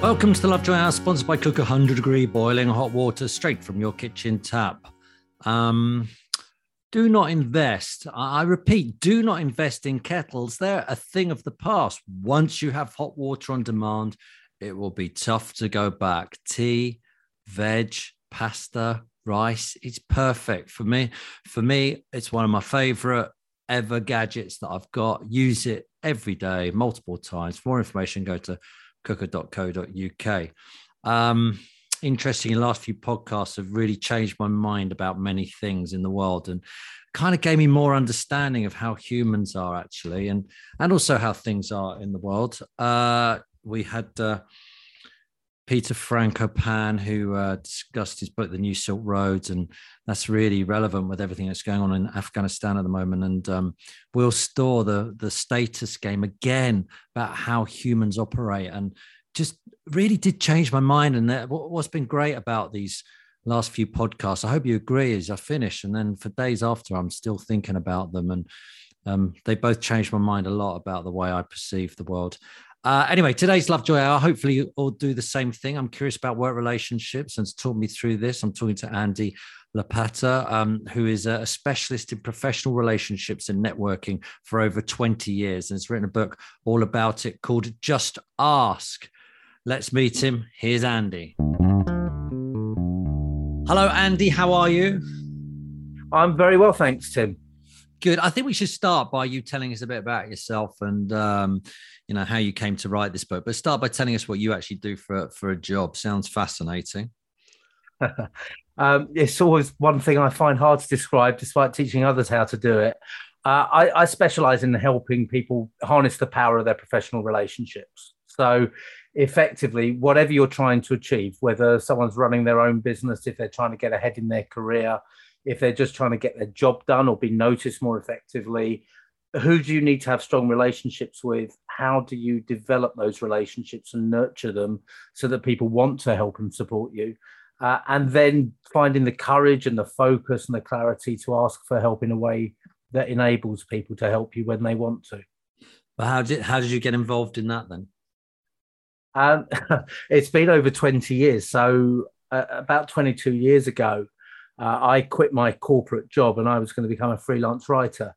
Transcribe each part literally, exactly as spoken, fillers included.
Welcome to the Lovejoy Hour, sponsored by Cook one hundred degree boiling hot water straight from your kitchen tap. Um, do not invest. I repeat, do not invest in kettles. They're a thing of the past. Once you have hot water on demand, it will be tough to go back. Tea, veg, pasta, rice, it's perfect for me. For me, it's one of my favorite ever gadgets that I've got. Use it every day, multiple times. For more information, go to cooker dot co dot uk. Um, interesting, the last few podcasts have really changed my mind about many things in the world and kind of gave me more understanding of how humans are actually, and, and also how things are in the world. Uh, we had uh, Peter Frankopan, who uh, discussed his book, The New Silk Roads, and that's really relevant with everything that's going on in Afghanistan at the moment. And um, Will Storr, the, the status game, again, about how humans operate, and just really did change my mind. And that, what's been great about these last few podcasts, I hope you agree, is I finish, and then for days after, I'm still thinking about them. And um, they both changed my mind a lot about the way I perceive the world. Uh, anyway, today's Lovejoy Hour. Hopefully you all do the same thing. I'm curious about work relationships, and to talk me through this, I'm talking to Andy Lapata, um, who is a specialist in professional relationships and networking for over twenty years. And has written a book all about it called Just Ask. Let's meet him. Here's Andy. Hello, Andy. How are you? I'm very well, thanks, Tim. Good. I think we should start by you telling us a bit about yourself and, um, you know, how you came to write this book. But start by telling us what you actually do for, for a job. Sounds fascinating. um, it's always one thing I find hard to describe, despite teaching others how to do it. Uh, I, I specialize in helping people harness the power of their professional relationships. So effectively, whatever you're trying to achieve, whether someone's running their own business, if they're trying to get ahead in their career, if they're just trying to get their job done or be noticed more effectively, who do you need to have strong relationships with? How do you develop those relationships and nurture them so that people want to help and support you? Uh, and then finding the courage and the focus and the clarity to ask for help in a way that enables people to help you when they want to. Well, how did, how did you get involved in that then? Um, it's been over twenty years. So uh, about twenty-two years ago, Uh, I quit my corporate job and I was going to become a freelance writer.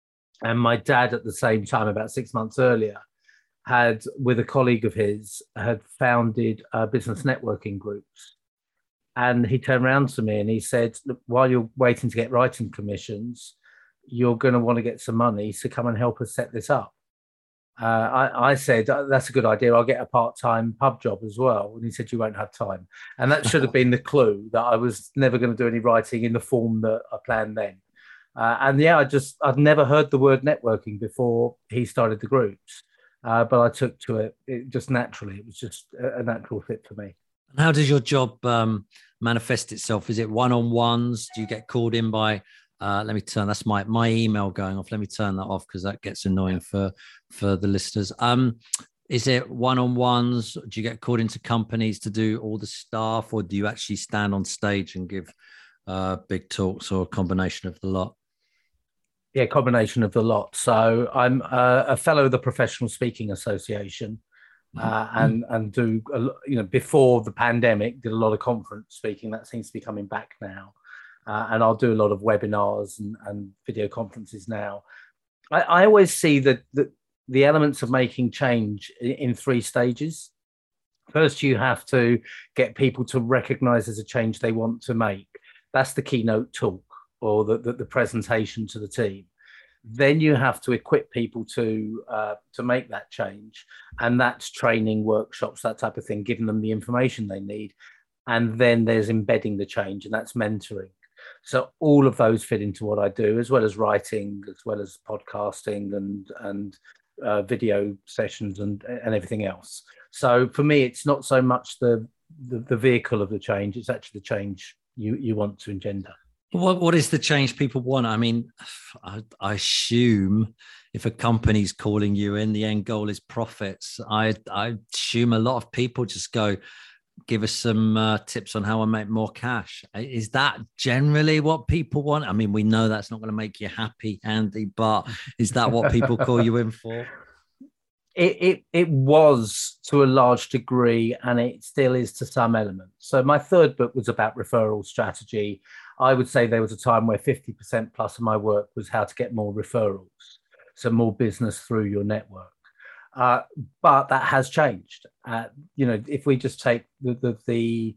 And my dad, at the same time, about six months earlier, had, with a colleague of his, had founded uh, business networking groups. And he turned around to me and he said, look, while you're waiting to get writing commissions, you're going to want to get some money, so come and help us set this up. Uh, I, I said, that's a good idea. I'll get a part-time pub job as well. And he said, you won't have time. And that should have been the clue that I was never going to do any writing in the form that I planned then. Uh, and yeah, I just, I'd never heard the word networking before he started the groups. Uh, but I took to it, it just naturally. It was just a, a natural fit for me. And how does your job um, manifest itself? Is it one-on-ones? Do you get called in by... Uh, let me turn, that's my, my email going off. Let me turn that off because that gets annoying for, for the listeners. Um, is it one-on-ones? Do you get called into companies to do all the stuff, or do you actually stand on stage and give uh, big talks, or a combination of the lot? Yeah, combination of the lot. So I'm uh, a fellow of the Professional Speaking Association uh, and, and do, a, you know, before the pandemic, did a lot of conference speaking. That seems to be coming back now. Uh, and I'll do a lot of webinars and, and video conferences now. I, I always see that the, the elements of making change in, in three stages. First, you have to get people to recognize there's a change they want to make. That's the keynote talk or the, the, the presentation to the team. Then you have to equip people to, uh, to make that change. And that's training, workshops, that type of thing, giving them the information they need. And then there's embedding the change, and that's mentoring. So all of those fit into what I do, as well as writing, as well as podcasting and and uh, video sessions and and everything else. So for me, it's not so much the, the the vehicle of the change; it's actually the change you you want to engender. What what is the change people want? I mean, I, I assume if a company's calling you in, the end goal is profits. I I assume a lot of people just go, give us some uh, tips on how I make more cash. Is that generally what people want? I mean, we know that's not going to make you happy, Andy, but is that what people call you in for? It, it it was to a large degree, and it still is to some element. So my third book was about referral strategy. I would say there was a time where fifty percent plus of my work was how to get more referrals, so more business through your network. Uh, but that has changed. Uh, you know, if we just take the, the the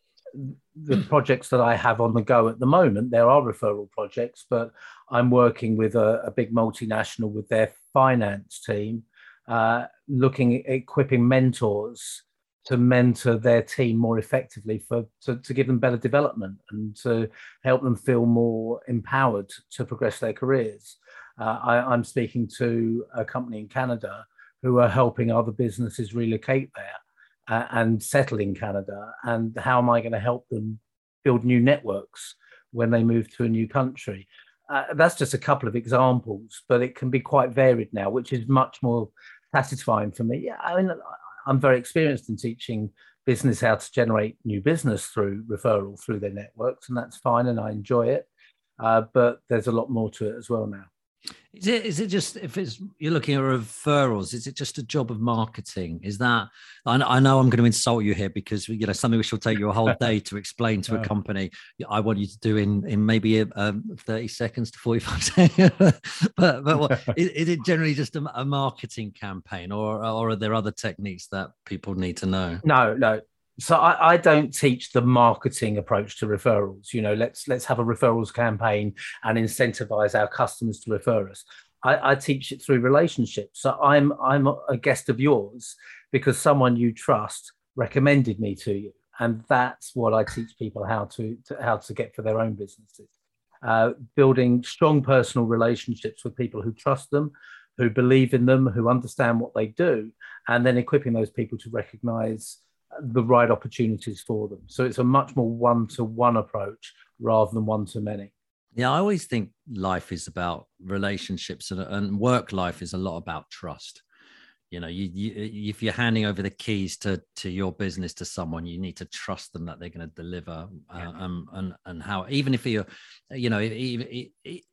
the projects that I have on the go at the moment, there are referral projects, but I'm working with a, a big multinational with their finance team, uh, looking at equipping mentors to mentor their team more effectively for to, to give them better development and to help them feel more empowered to progress their careers. Uh, I, I'm speaking to a company in Canada who are helping other businesses relocate there uh, and settle in Canada. And how am I going to help them build new networks when they move to a new country? Uh, that's just a couple of examples, but it can be quite varied now, which is much more satisfying for me. Yeah, I mean, I'm very experienced in teaching business how to generate new business through referral through their networks, and that's fine, and I enjoy it. Uh, but there's a lot more to it as well now. Is it, is it just, if it's, you're looking at referrals, is it just a job of marketing? Is that, I, I know I'm going to insult you here because, you know, something which will take you a whole day to explain to a company, I want you to do in, in maybe um, thirty seconds to forty-five seconds. but but what, is, is it generally just a, a marketing campaign, or, or are there other techniques that people need to know? No, no. So I, I don't teach the marketing approach to referrals. You know, let's let's have a referrals campaign and incentivize our customers to refer us. I, I teach it through relationships. So I'm I'm a guest of yours because someone you trust recommended me to you, and that's what I teach people how to, to how to get for their own businesses. Uh, building strong personal relationships with people who trust them, who believe in them, who understand what they do, and then equipping those people to recognize the right opportunities for them. So it's a much more one-to-one approach rather than one-to-many. Yeah, I always think life is about relationships, and, and work life is a lot about trust. You know, you, you if you're handing over the keys to to your business to someone, you need to trust them that they're going to deliver. Uh, um, and and how, even if you're, you know, even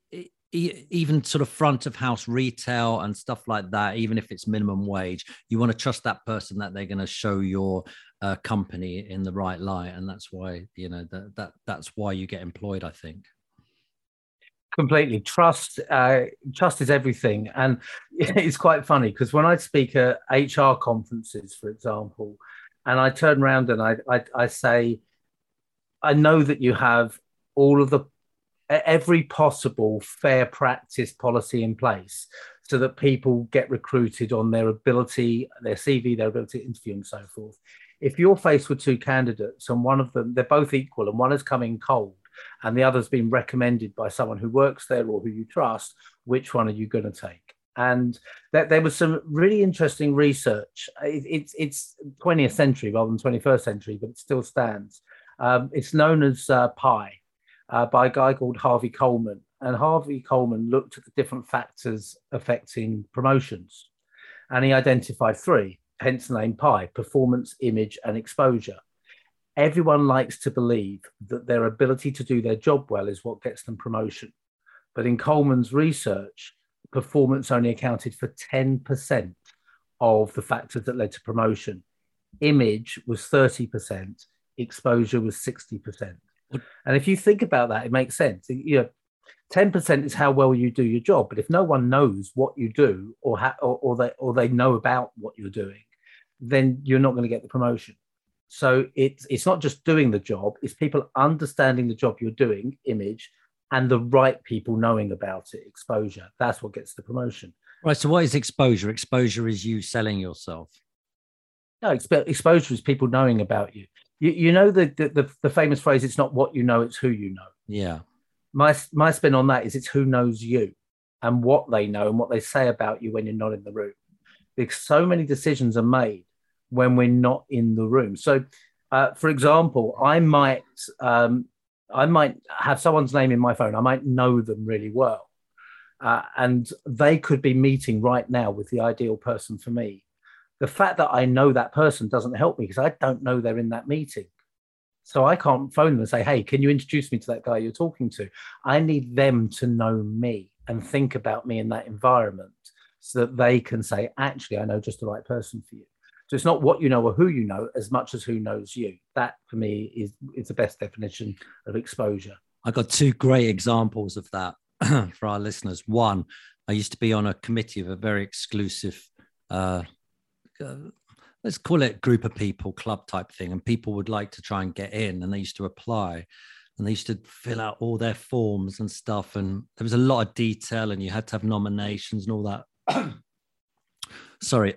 even sort of front of house retail and stuff like that, even if it's minimum wage, you want to trust that person that they're going to show your uh, company in the right light, and that's why, you know, that that that's why you get employed, I think. Completely. Trust uh, trust is everything. And it's quite funny because when I speak at H R conferences, for example, and I turn around and I, I, I say, I know that you have all of the every possible fair practice policy in place so that people get recruited on their ability, their C V, their ability to interview and so forth. If you're faced with two candidates and one of them, they're both equal and one has come in cold and the other's been recommended by someone who works there or who you trust, which one are you going to take? And that, there was some really interesting research. It, it's, it's twentieth century rather than twenty-first century, but it still stands. Um, it's known as uh, PI. Uh, by a guy called Harvey Coleman. And Harvey Coleman looked at the different factors affecting promotions. And he identified three, hence the name PI: performance, image, and exposure. Everyone likes to believe that their ability to do their job well is what gets them promotion. But in Coleman's research, performance only accounted for ten percent of the factors that led to promotion. Image was thirty percent, exposure was sixty percent. And if you think about that, it makes sense. You know, ten percent is how well you do your job. But if no one knows what you do or, ha- or, or, they, or they know about what you're doing, then you're not going to get the promotion. So it's, it's not just doing the job. It's people understanding the job you're doing, image, and the right people knowing about it, exposure. That's what gets the promotion. Right. So what is exposure? Exposure is you selling yourself. No, exp- exposure is people knowing about you. You, you know the, the the famous phrase, it's not what you know, it's who you know. Yeah. My my spin on that is it's who knows you and what they know and what they say about you when you're not in the room. Because so many decisions are made when we're not in the room. So, uh, for example, I might um, I might have someone's name in my phone. I might know them really well. Uh, and they could be meeting right now with the ideal person for me. The fact that I know that person doesn't help me because I don't know they're in that meeting. So I can't phone them and say, hey, can you introduce me to that guy you're talking to? I need them to know me and think about me in that environment so that they can say, actually, I know just the right person for you. So it's not what you know or who you know as much as who knows you. That for me is, is the best definition of exposure. I got two great examples of that for our listeners. One, I used to be on a committee of a very exclusive, uh, uh, let's call it group of people, club type thing. And people would like to try and get in, and they used to apply, and they used to fill out all their forms and stuff. And there was a lot of detail, and you had to have nominations and all that. Sorry.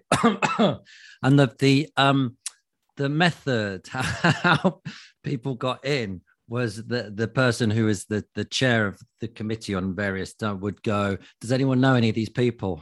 And the, the, um, the method, how people got in, was the, the person who is the, the chair of the committee on various would go, does anyone know any of these people?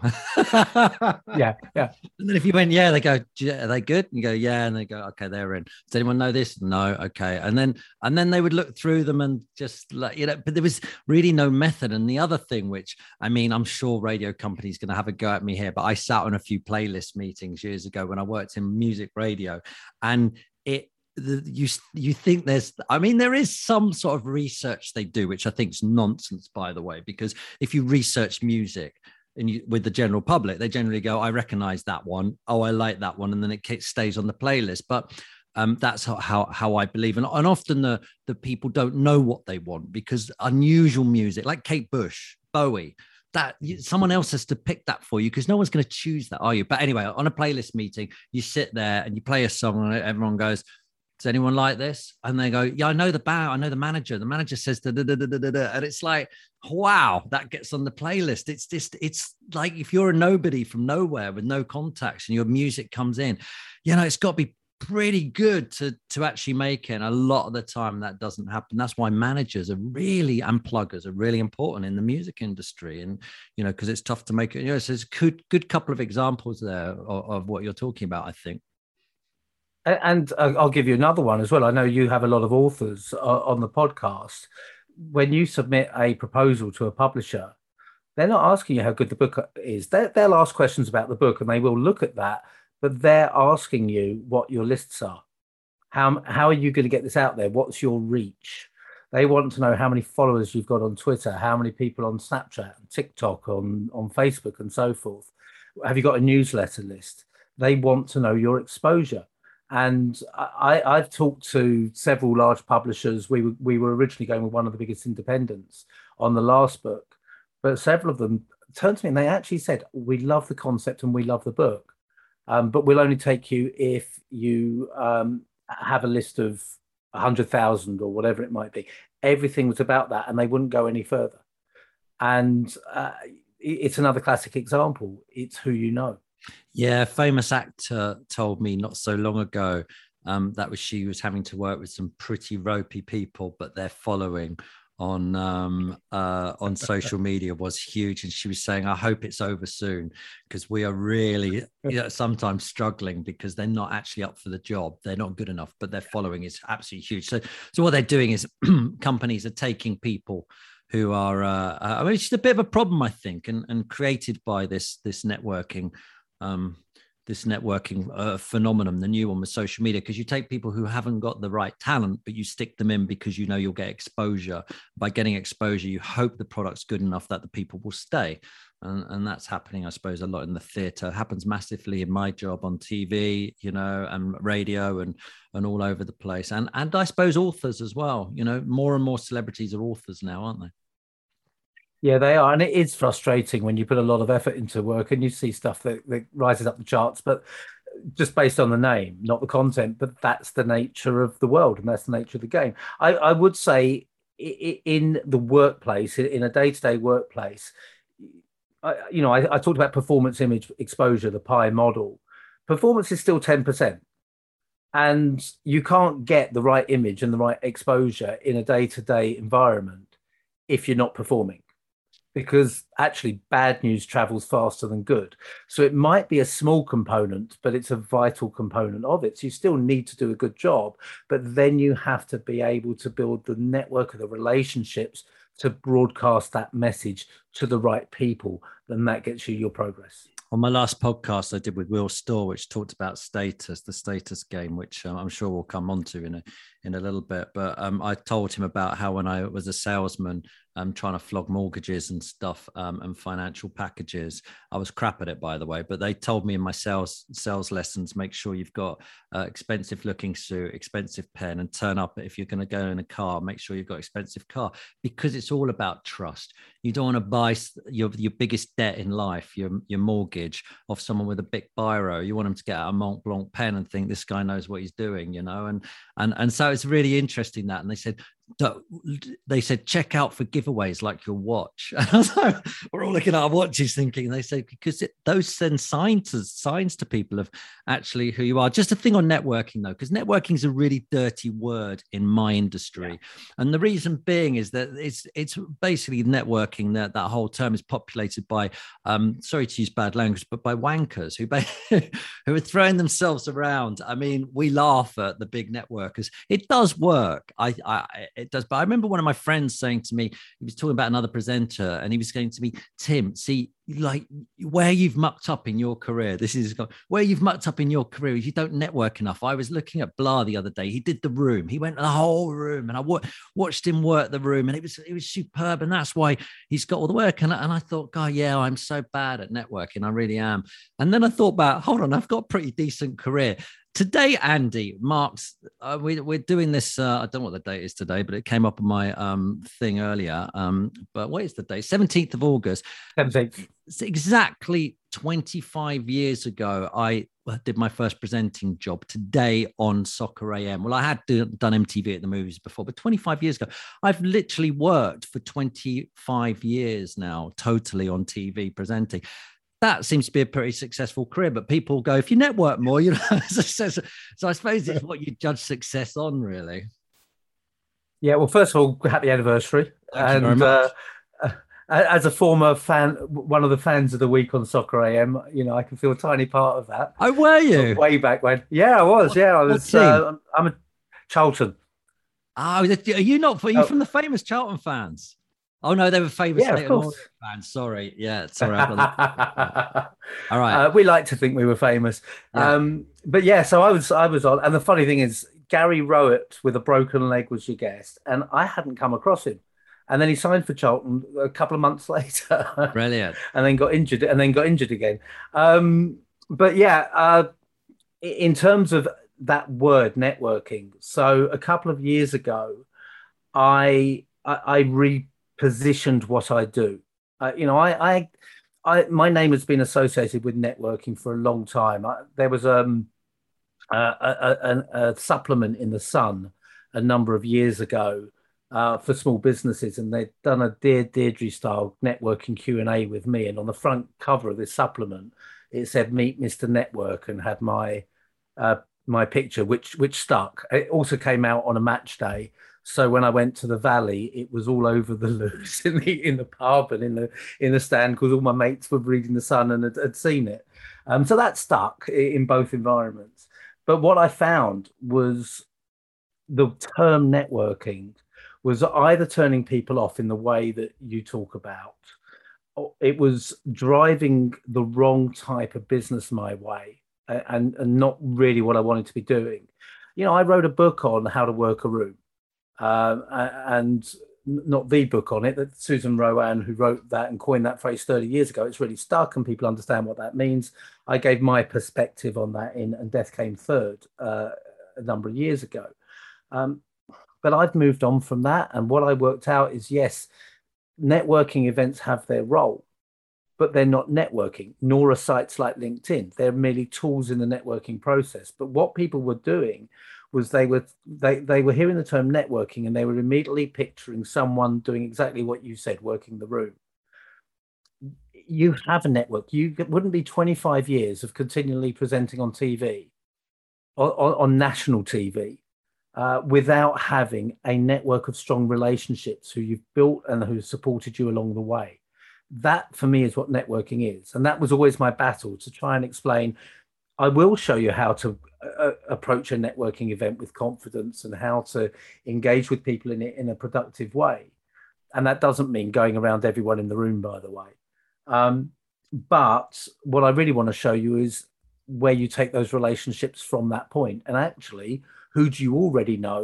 yeah, yeah. And then if you went, yeah, they go, are they good? And you go, yeah, and they go, okay, they're in. Does anyone know this? No, okay. And then and then they would look through them and just like, you know, but there was really no method. And the other thing, which I mean, I'm sure radio companies going to have a go at me here, but I sat on a few playlist meetings years ago when I worked in music radio, and it The, you you think there's I mean there is some sort of research they do, which I think is nonsense, by the way, because if you research music and you with the general public, they generally go, I recognize that one, oh, I like that one, and then it stays on the playlist. But um that's how how, how I believe, and, and often the the people don't know what they want, because unusual music like Kate Bush, Bowie, that you, someone else has to pick that for you, because no one's going to choose that, are you? But anyway, on a playlist meeting, you sit there and you play a song and everyone goes, does anyone like this? And they go, yeah, I know the band, I know the manager. The manager says, da, da, da, da, da, da. And it's like, wow, that gets on the playlist. It's just, it's like if you're a nobody from nowhere with no contacts and your music comes in, you know, it's got to be pretty good to, to actually make it. And a lot of the time that doesn't happen. That's why managers are really, and pluggers are really important in the music industry. And, you know, because it's tough to make it, you know, so there's a good, good couple of examples there of, of what you're talking about, I think. And I'll give you another one as well. I know you have a lot of authors on the podcast. When you submit a proposal to a publisher, they're not asking you how good the book is. They'll ask questions about the book and they will look at that, but they're asking you what your lists are. How, how are you going to get this out there? What's your reach? They want to know how many followers you've got on Twitter, how many people on Snapchat, TikTok, on, on Facebook and so forth. Have you got a newsletter list? They want to know your exposure. And I, I've talked to several large publishers. We were, we were originally going with one of the biggest independents on the last book, but several of them turned to me and they actually said, we love the concept and we love the book, um, but we'll only take you if you um, have a list of one hundred thousand or whatever it might be. Everything was about that and they wouldn't go any further. And uh, it's another classic example. It's who you know. Yeah, a famous actor told me not so long ago um, that was she was having to work with some pretty ropey people, but their following on um, uh, on social media was huge. And she was saying, I hope it's over soon, because we are really you know, sometimes struggling because they're not actually up for the job. They're not good enough, but their following is absolutely huge. So, so what they're doing is companies are taking people who are, uh, I mean, it's just a bit of a problem, I think, and, and created by this, this networking um this networking uh, phenomenon, the new one with social media, because you take people who haven't got the right talent, but you stick them in because you know you'll get exposure. By getting exposure, you hope the product's good enough that the people will stay. And, and that's happening, I suppose, a lot in the theatre. It happens massively in my job on T V, you know, and radio and and all over the place. And and I suppose authors as well. You know, more and more celebrities are authors now, aren't they? Yeah, they are. And it is frustrating when you put a lot of effort into work and you see stuff that, that rises up the charts, but just based on the name, not the content. But that's the nature of the world and that's the nature of the game. I, I would say in the workplace, in a day-to-day workplace, I, you know, I, I talked about performance image exposure, the pie model. Performance is still ten percent. And you can't get the right image and the right exposure in a day-to-day environment if you're not performing. Because actually bad news travels faster than good. So it might be a small component, but it's a vital component of it. So you still need to do a good job, but then you have to be able to build the network of the relationships to broadcast that message to the right people. Then that gets you your progress. On my last podcast I did with Will Storr, which talked about status, the status game, which uh, I'm sure we'll come on to in a, in a little bit, but um, I told him about how when I was a salesman, um, trying to flog mortgages and stuff, um, and financial packages. I was crap at it, by the way, but they told me in my sales sales lessons, make sure you've got uh, expensive looking suit, expensive pen, and turn up if you're going to go in a car. Make sure you've got expensive car, because it's all about trust. You don't want to buy your your biggest debt in life, your your mortgage, off someone with a big biro. You want them to get out a Mont Blanc pen and think this guy knows what he's doing, you know. And and and so it's really interesting that. And they said, they said, check out for giveaways like your watch. And I was like, we're all looking at our watches thinking, they say, because it, those send signs to, signs to people of actually who you are. Just a thing on networking though, because networking is a really dirty word in my industry. Yeah. And the reason being is that it's it's basically networking, that that whole term is populated by, um, sorry to use bad language, but by wankers who, who are throwing themselves around. I mean, we laugh at the big networkers. It does work. I, I It does. But I remember one of my friends saying to me, he was talking about another presenter, and he was saying to me, Tim, see, like where you've mucked up in your career, this is where you've mucked up in your career is you don't network enough. I was looking at Blah the other day. He did the room. He went the whole room, and I w- watched him work the room, and it was it was superb. And that's why he's got all the work. And, and I thought, God, yeah, I'm so bad at networking. I really am. And then I thought about, hold on, I've got a pretty decent career. Today, Andy, marks, uh, we, we're doing this, uh, I don't know what the date is today, but it came up on my um, thing earlier. Um, but what is the date? seventeenth of August. seventeenth. It's exactly twenty-five years ago, I did my first presenting job today on Soccer A M. Well, I had done M T V at the movies before, but twenty-five years ago, I've literally worked for twenty-five years now, totally on T V presenting. That seems to be a pretty successful career, but people go, if you network more, you know. so, so I suppose it's what you judge success on, really. Yeah. Well, first of all, happy anniversary. Thank and you very much. Uh, as a former fan, one of the fans of the week on Soccer A M, you know, I can feel a tiny part of that. Oh, were you? Way back when. Yeah, I was. What, yeah, I was. Uh, I'm a Charlton. Oh, are you not? Are you oh. from the famous Charlton fans? Oh no, they were famous yeah, of course. fans. Sorry, yeah, sorry. All right, uh, we like to think we were famous, yeah. um, but yeah. So I was, I was on, and the funny thing is, Gary Rowett with a broken leg was your guest, and I hadn't come across him, and then he signed for Charlton a couple of months later. Brilliant. And then got injured, and then got injured again. Um, but yeah, uh, in terms of that word networking, so a couple of years ago, I I, I re. positioned what I do. Uh, you know, I, I, I, my name has been associated with networking for a long time. I, there was um, a, a, a, a supplement in the Sun a number of years ago uh, for small businesses, and they'd done a Dear Deirdre style networking Q and A with me. And on the front cover of this supplement, it said "Meet Mister Network" and had my uh, my picture, which which stuck. It also came out on a match day. So when I went to the Valley, it was all over the loose in the in the pub and in the in the stand, because all my mates were reading the Sun and had, had seen it. Um, so that stuck in both environments. But what I found was the term networking was either turning people off in the way that you talk about, or it was driving the wrong type of business my way, and, and not really what I wanted to be doing. You know, I wrote a book on how to work a room. Um, and not the book on it, that Susan Rowan, who wrote that and coined that phrase thirty years ago, it's really stuck and people understand what that means. I gave my perspective on that in And Death Came Third uh, a number of years ago. Um, but I've moved on from that. And what I worked out is, yes, networking events have their role, but they're not networking, nor are sites like LinkedIn. They're merely tools in the networking process. But what people were doing was they were they they were hearing the term networking, and they were immediately picturing someone doing exactly what you said, working the room. You have a network. You wouldn't be twenty-five years of continually presenting on T V, on, on national T V, uh, without having a network of strong relationships who you've built and who supported you along the way. That, for me, is what networking is. And that was always my battle, to try and explain. I will show you how to uh, approach a networking event with confidence and how to engage with people in it in a productive way. And that doesn't mean going around everyone in the room, by the way. Um, but what I really want to show you is where you take those relationships from that point. And actually, who do you already know?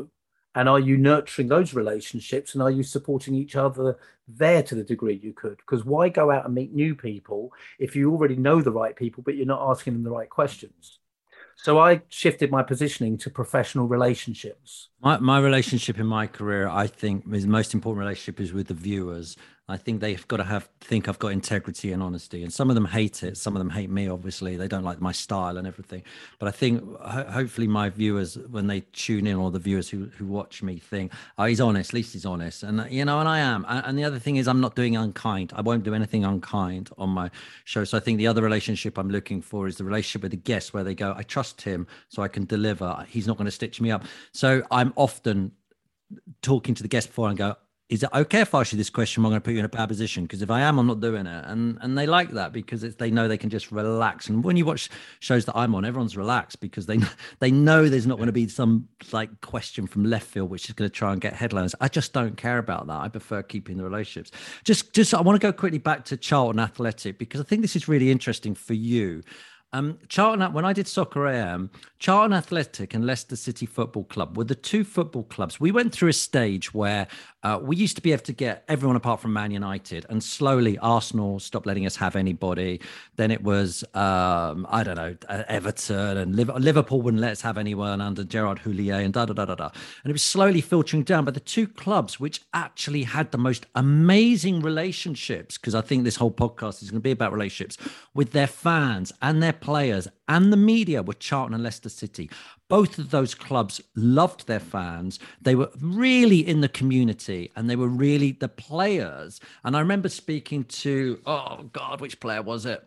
And are you nurturing those relationships, and are you supporting each other there to the degree you could? Because why go out and meet new people if you already know the right people, but you're not asking them the right questions? So I shifted my positioning to professional relationships. My, my relationship in my career, I think, is the most important relationship is with the viewers. I think they've got to have think I've got integrity and honesty, and some of them hate it. Some of them hate me. Obviously, they don't like my style and everything. But I think ho- hopefully my viewers, when they tune in, or the viewers who who watch me, think, "Oh, he's honest. At least he's honest." And you know, and I am. And the other thing is, I'm not doing unkind. I won't do anything unkind on my show. So I think the other relationship I'm looking for is the relationship with the guest, where they go, "I trust him, so I can deliver. He's not going to stitch me up." So I'm often talking to the guest before and go, is it okay if I ask you this question? I'm going to put you in a bad position, because if I am, I'm not doing it. And and they like that, because it's, they know they can just relax. And when you watch shows that I'm on, everyone's relaxed because they they know there's not going to be some like question from left field which is going to try and get headlines. I just don't care about that. I prefer keeping the relationships. Just just I want to go quickly back to Charlton Athletic, because I think this is really interesting for you. Um, Charlton, when I did Soccer A M, Charlton Athletic and Leicester City Football Club were the two football clubs. We went through a stage where uh, we used to be able to get everyone apart from Man United, and slowly Arsenal stopped letting us have anybody. Then it was, um, I don't know, Everton, and Liverpool wouldn't let us have anyone under Gerard Houllier, and da da da da da. And it was slowly filtering down. But the two clubs which actually had the most amazing relationships, because I think this whole podcast is going to be about relationships with their fans and their players and the media, were Charlton and Leicester City. Both of those clubs loved their fans. They were really in the community, and they were really the players. And I remember speaking to, oh God, which player was it?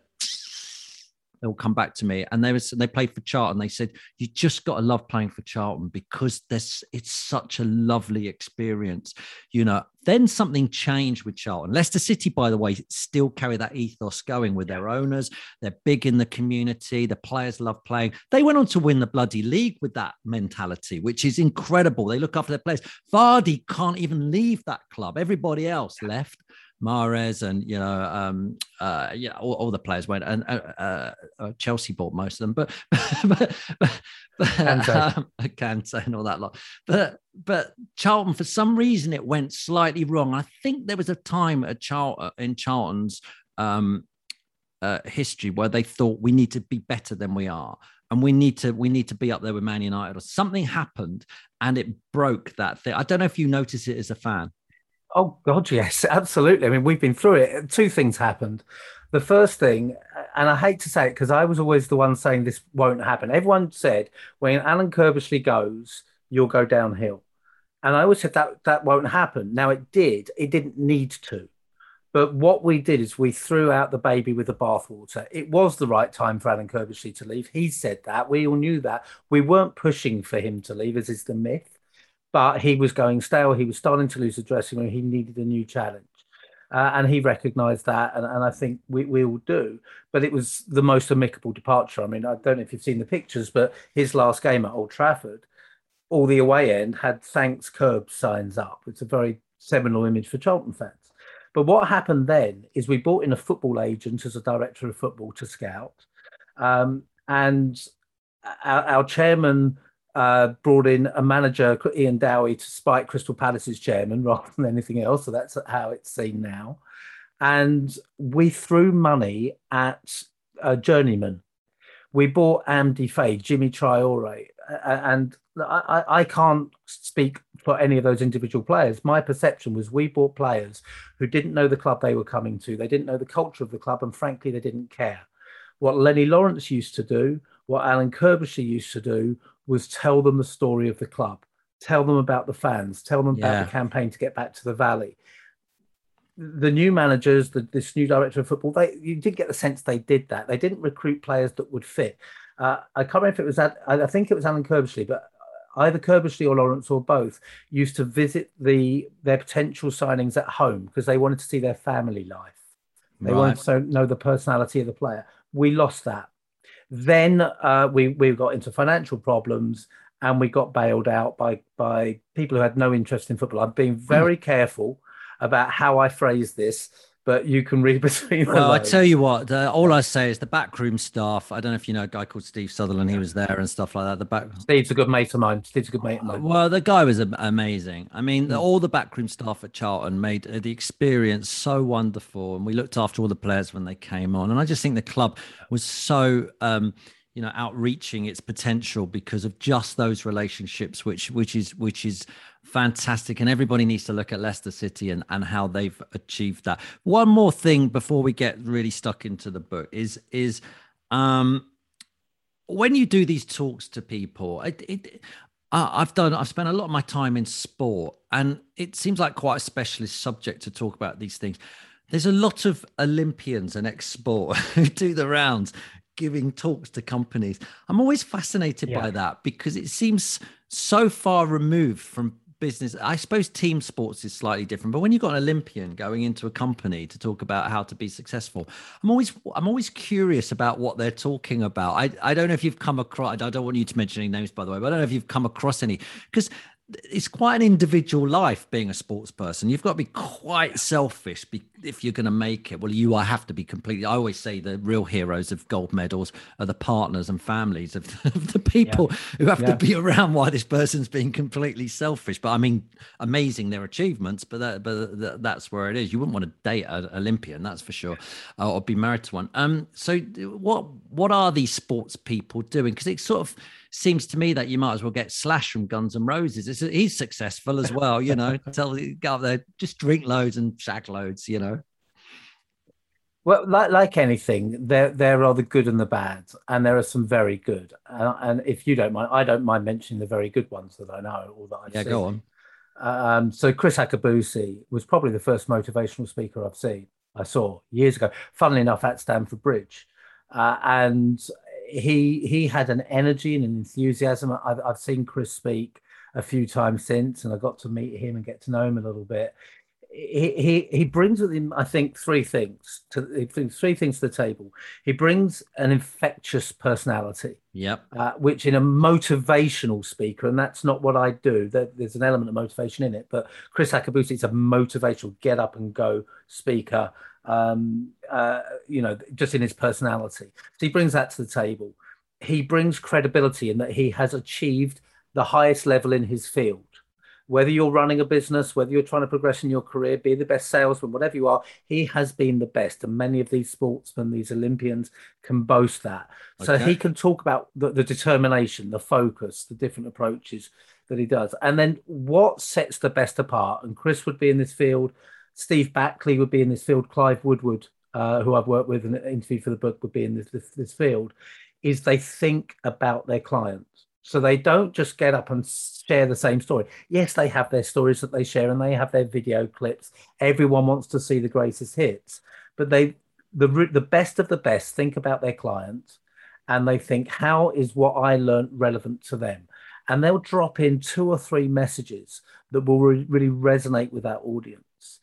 They'll come back to me, and they was they played for Charlton. They said, you just got to love playing for Charlton, because this it's such a lovely experience, you know. Then something changed with Charlton. Leicester City, by the way, still carry that ethos going with their owners. They're big in the community. The players love playing. They went on to win the bloody league with that mentality, which is incredible. They look after their players. Vardy can't even leave that club. Everybody else left. Mahrez and, you know, um, uh, yeah, all, all the players went, and uh, uh, Chelsea bought most of them, but, but, but, but Kante. Um, Kante and all that lot. But, but Charlton, for some reason, it went slightly wrong. I think there was a time at Charlton, in Charlton's um, uh, history, where they thought we need to be better than we are. And we need to we need to be up there with Man United, or something happened and it broke that thing. I don't know if you notice it as a fan. Oh, God, yes, absolutely. I mean, we've been through it. Two things happened. The first thing, and I hate to say it because I was always the one saying this won't happen. Everyone said, when Alan Curbishley goes, you'll go downhill. And I always said that that won't happen. Now, it did. It didn't need to. But what we did is we threw out the baby with the bathwater. It was the right time for Alan Curbishley to leave. He said that. We all knew that. We weren't pushing for him to leave, as is the myth. But he was going stale. He was starting to lose the dressing room. He needed a new challenge. Uh, and he recognised that. And, and I think we, we all do. But it was the most amicable departure. I mean, I don't know if you've seen the pictures, but his last game at Old Trafford, all the away end had thanks Curb signs up. It's a very seminal image for Charlton fans. But what happened then is we brought in a football agent as a director of football to scout. Um, and our, our chairman... Uh, brought in a manager, Ian Dowie, to spite Crystal Palace's chairman rather than anything else. So that's how it's seen now. And we threw money at a journeyman. We bought Amdi Faye, Jimmy Traore, and I, I can't speak for any of those individual players. My perception was we bought players who didn't know the club they were coming to. They didn't know the culture of the club, and frankly, they didn't care. What Lenny Lawrence used to do, what Alan Curbishley used to do, was tell them the story of the club, tell them about the fans, tell them about yeah. the campaign to get back to the Valley. The new managers, the, this new director of football, they you did get the sense they did that. They didn't recruit players that would fit. Uh, I can't remember if it was that. I think it was Alan Curbishley, but either Curbishley or Lawrence or both used to visit the their potential signings at home because they wanted to see their family life. They right. wanted to know the personality of the player. We lost that. Then uh, we we got into financial problems and we got bailed out by by people who had no interest in football. I'm being very mm. careful about how I phrase this but you can read between the Well, I lines. tell you what, uh, all I say is the backroom staff. I don't know if you know a guy called Steve Sutherland. He was there and stuff like that. The back. Steve's a good mate of mine. Steve's a good mate of mine. Well, the guy was am- amazing. I mean, Mm. all the backroom staff at Charlton made uh, the experience so wonderful, and we looked after all the players when they came on. And I just think the club was so, um, you know, outreaching its potential because of just those relationships, which which is which is fantastic. And everybody needs to look at Leicester City and and how they've achieved that. One more thing before we get really stuck into the book is is. Um, when you do these talks to people, it, it, uh, I've done, I've spent a lot of my time in sport, and it seems like quite a specialist subject to talk about these things. There's a lot of Olympians and ex-sport who do the rounds giving talks to companies. I'm always fascinated Yeah. by that because it seems so far removed from business. I suppose team sports is slightly different, but when you've got an Olympian going into a company to talk about how to be successful, I'm always I'm always curious about what they're talking about. I I don't know if you've come across. I don't want you to mention any names, by the way, but I don't know if you've come across any, because it's quite an individual life being a sports person. You've got to be quite selfish if you're going to make it. Well, you I have to be completely. I always say the real heroes of gold medals are the partners and families of, of the people yeah. who have yeah. to be around while this person's being completely selfish. But I mean, amazing their achievements, but that, but that's where it is. You wouldn't want to date an Olympian, that's for sure, uh, or be married to one. Um, so what what are these sports people doing? Because it sort of seems to me that you might as well get Slash from Guns N' Roses. It's, he's successful as well, you know. Tell go up there, just drink loads and shag loads, you know. Well, like like anything, there there are the good and the bad, and there are some very good. Uh, and if you don't mind, I don't mind mentioning the very good ones that I know or that I've yeah, seen. go on. Um, so Chris Akabusi was probably the first motivational speaker I've seen. I saw years ago, funnily enough, at Stamford Bridge, uh, and he he had an energy and an enthusiasm. I've, I've seen Chris speak a few times since, and I got to meet him and get to know him a little bit. He he, he brings with him, I think, three things to he brings three things to the table. He brings an infectious personality. Yep. Uh, which in a motivational speaker, and that's not what I do. There, there's an element of motivation in it, but Chris Akabusi is a motivational, get up and go speaker. Um, uh, you know, just in his personality. So he brings that to the table. He brings credibility in that he has achieved the highest level in his field. Whether you're running a business, whether you're trying to progress in your career, be the best salesman, whatever you are, he has been the best. And many of these sportsmen, these Olympians, can boast that. Okay. So he can talk about the, the determination, the focus, the different approaches that he does. And then what sets the best apart? And Chris would be in this field. Steve Backley would be in this field. Clive Woodward, uh, who I've worked with and interviewed for the book, would be in this, this, this field, is they think about their clients. So they don't just get up and share the same story. Yes, they have their stories that they share and they have their video clips. Everyone wants to see the greatest hits, but they, the, the best of the best, think about their clients and they think, how is what I learned relevant to them? And they'll drop in two or three messages that will re- really resonate with that audience.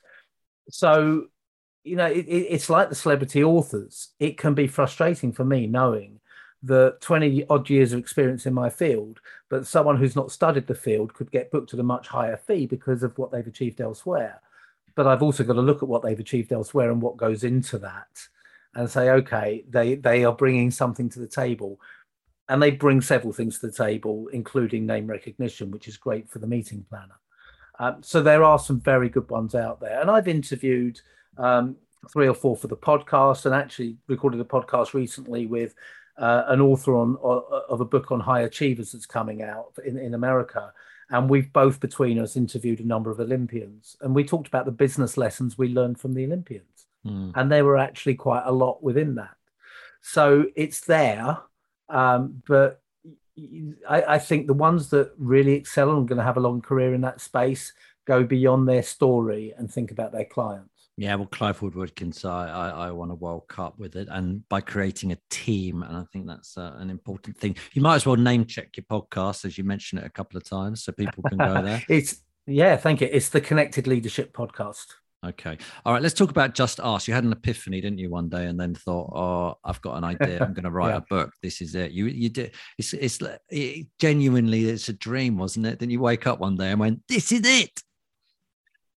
So, you know, it, it, it's like the celebrity authors. It can be frustrating for me knowing the twenty odd years of experience in my field, but someone who's not studied the field could get booked at a much higher fee because of what they've achieved elsewhere. But I've also got to look at what they've achieved elsewhere and what goes into that and say, okay, they, they are bringing something to the table. And they bring several things to the table, including name recognition, which is great for the meeting planner. Um, so there are some very good ones out there. And I've interviewed um, three or four for the podcast and actually recorded a podcast recently with uh, an author on of a book on high achievers that's coming out in, in America. And we've both between us interviewed a number of Olympians. And we talked about the business lessons we learned from the Olympians. Mm. And there were actually quite a lot within that. So it's there. Um, but I, I think the ones that really excel and are going to have a long career in that space go beyond their story and think about their clients. Yeah, well, Clive Woodward can say, I, I won a World Cup with it, and by creating a team. And I think that's uh, an important thing. You might as well name check your podcast, as you mentioned it a couple of times, so people can go there. It's yeah, thank you. It's the Connected Leadership Podcast. Okay. All right. Let's talk about Just Ask. You had an epiphany, didn't you, one day, and then thought, "Oh, I've got an idea. I'm going to write yeah. a book. This is it." You, you did. It's, it's it, genuinely, it's a dream, wasn't it? Then you wake up one day and went, "This is it."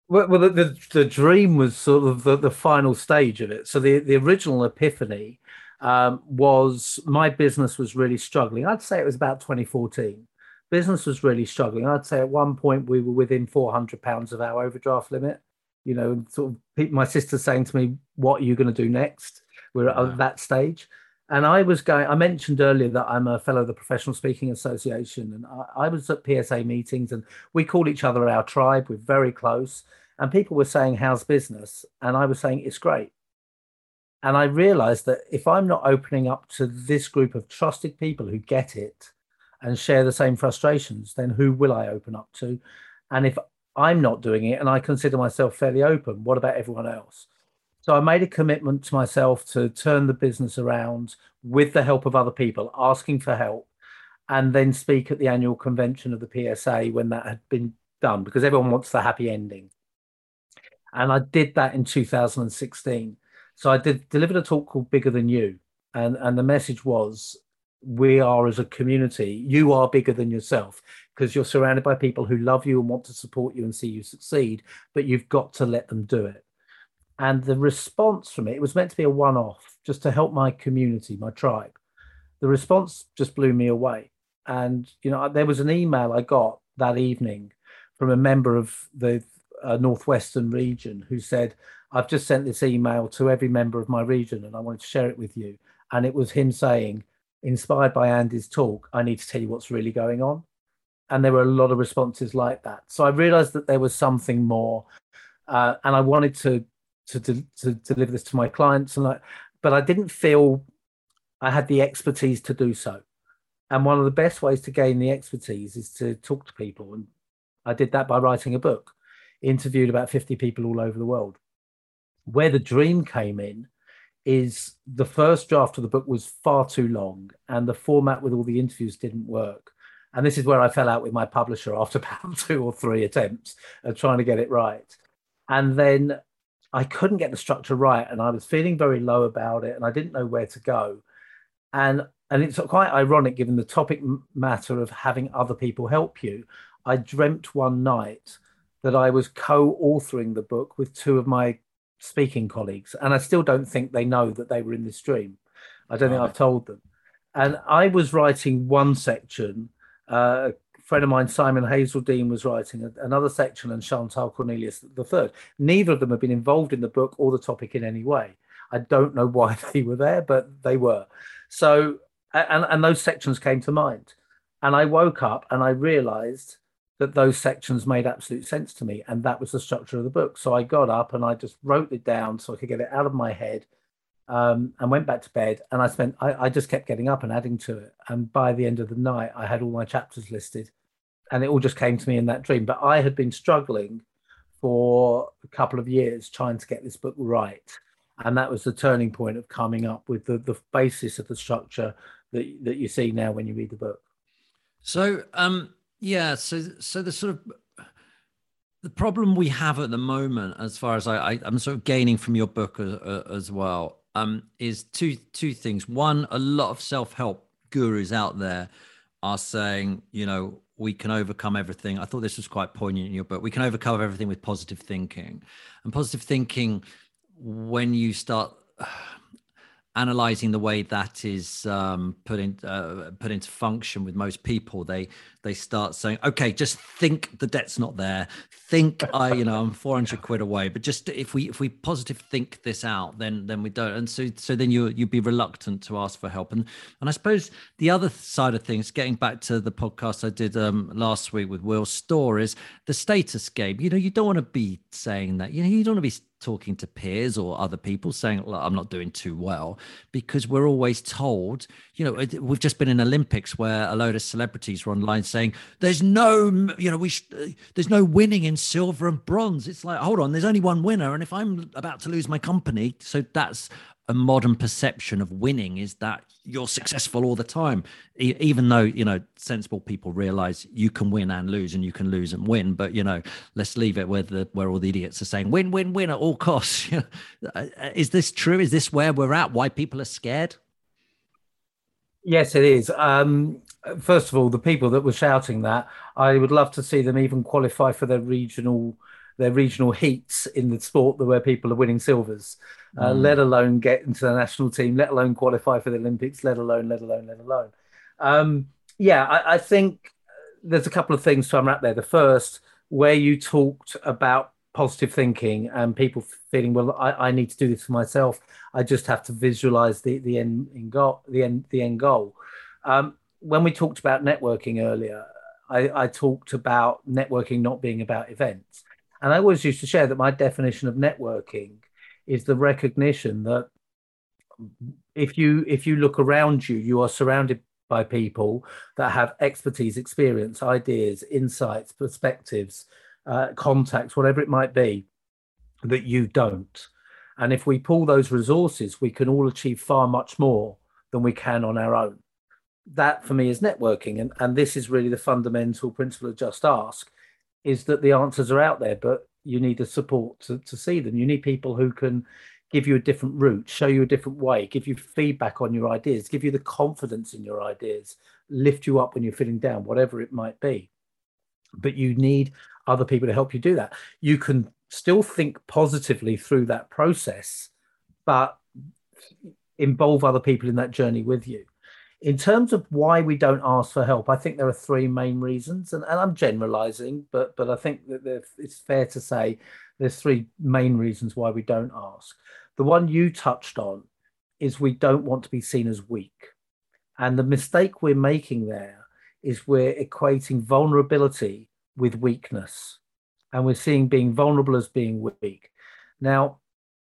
Well, well the, the, the dream was sort of the, the final stage of it. So the, the original epiphany um, was my business was really struggling. I'd say it was about twenty fourteen. Business was really struggling. I'd say at one point we were within four hundred pounds of our overdraft limit. You know, and sort of pe- my sister saying to me, "What are you going to do next?" We're Yeah. at that stage. And I was going, I mentioned earlier that I'm a fellow of the Professional Speaking Association, and I, I was at P S A meetings, and we called each other our tribe. We're very close. And people were saying, "How's business?" And I was saying, "It's great." And I realized that if I'm not opening up to this group of trusted people who get it and share the same frustrations, then who will I open up to? And if I'm not doing it and I consider myself fairly open, what about everyone else? So I made a commitment to myself to turn the business around with the help of other people, asking for help, and then speak at the annual convention of the P S A when that had been done, because everyone wants the happy ending. And I did that in two thousand sixteen. So I did delivered a talk called Bigger Than You. And, and the message was, we are as a community, you are bigger than yourself because you're surrounded by people who love you and want to support you and see you succeed, but you've got to let them do it. And the response from it, it was meant to be a one-off just to help my community, my tribe. The response just blew me away. And, you know, there was an email I got that evening from a member of the uh, Northwestern region who said, "I've just sent this email to every member of my region and I wanted to share it with you." And it was him saying, "Inspired by Andy's talk, I need to tell you what's really going on." And there were a lot of responses like that. So I realized that there was something more. Uh, and I wanted to, to, to, to deliver this to my clients. And I, but I didn't feel I had the expertise to do so. And one of the best ways to gain the expertise is to talk to people. And I did that by writing a book, interviewed about fifty people all over the world. Where the dream came in is the first draft of the book was far too long, and the format with all the interviews didn't work. And this is where I fell out with my publisher after about two or three attempts at trying to get it right. And then I couldn't get the structure right, and I was feeling very low about it, and I didn't know where to go. And and it's quite ironic given the topic matter of having other people help you. I dreamt one night that I was co-authoring the book with two of my speaking colleagues, and I still don't think they know that they were in this dream. I don't think I've Right. told them. And I was writing one section. Uh, a friend of mine, Simon Hazeldine, was writing another section, and Chantal Cornelius the third. Neither of them have been involved in the book or the topic in any way. I don't know why they were there, but they were. So, and, and those sections came to mind. And I woke up and I realized that those sections made absolute sense to me. And that was the structure of the book. So I got up and I just wrote it down so I could get it out of my head, um, and went back to bed. And I spent, I, I just kept getting up and adding to it. And by the end of the night, I had all my chapters listed and it all just came to me in that dream. But I had been struggling for a couple of years trying to get this book right. And that was the turning point of coming up with the, the basis of the structure that, that you see now when you read the book. So, um, yeah, so so the sort of the problem we have at the moment, as far as I, I I'm sort of gaining from your book as, as well, um, is two two things. One, a lot of self-help gurus out there are saying, you know, we can overcome everything. I thought this was quite poignant in your book. We can overcome everything with positive thinking, and positive thinking, when you start analyzing the way that is um, put in uh, put into function with most people, they they start saying, okay, just think the debt's not there. Think I, you know, I'm four hundred quid away. But just if we if we positive think this out, then then we don't. And so so then you you'd be reluctant to ask for help. And and I suppose the other side of things, getting back to the podcast I did um, last week with Will Storr, is the status game. You know, you don't want to be saying that. You know, you don't want to be talking to peers or other people saying, "Look, I'm not doing too well," because we're always told, you know, we've just been in Olympics where a load of celebrities were online saying there's no, you know, we sh- there's no winning in silver and bronze. It's like, hold on, there's only one winner. And if I'm about to lose my company, so that's a modern perception of winning, is that you're successful all the time, e- even though, you know, sensible people realize you can win and lose and you can lose and win. But, you know, let's leave it where the where all the idiots are saying win, win, win at all costs. Is this true? Is this where we're at? Why people are scared? Yes, it is. Um, first of all, the people that were shouting that, I would love to see them even qualify for the regional their regional heats in the sport where people are winning silvers, uh, Mm. let alone get into the national team, let alone qualify for the Olympics, let alone, let alone, let alone. Um, yeah, I, I think there's a couple of things to unwrap there. The first, where you talked about positive thinking and people feeling, well, I, I need to do this for myself. I just have to visualize the the end in goal, the end the end goal. Um, when we talked about networking earlier, I, I talked about networking not being about events, and I always used to share that my definition of networking is the recognition that if you if you look around you, you are surrounded by people that have expertise, experience, ideas, insights, perspectives, uh, contacts, whatever it might be, that you don't. And if we pull those resources, we can all achieve far much more than we can on our own. That for me is networking. And, and this is really the fundamental principle of Just Ask, is that the answers are out there, but you need the support to, to see them. You need people who can give you a different route, show you a different way, give you feedback on your ideas, give you the confidence in your ideas, lift you up when you're feeling down, whatever it might be. But you need other people to help you do that. You can still think positively through that process, but involve other people in that journey with you. In terms of why we don't ask for help, I think there are three main reasons, and, and I'm generalizing, but but I think that it's fair to say there's three main reasons why we don't ask. The one you touched on is we don't want to be seen as weak. And the mistake we're making there is we're equating vulnerability with weakness. And we're seeing being vulnerable as being weak. Now,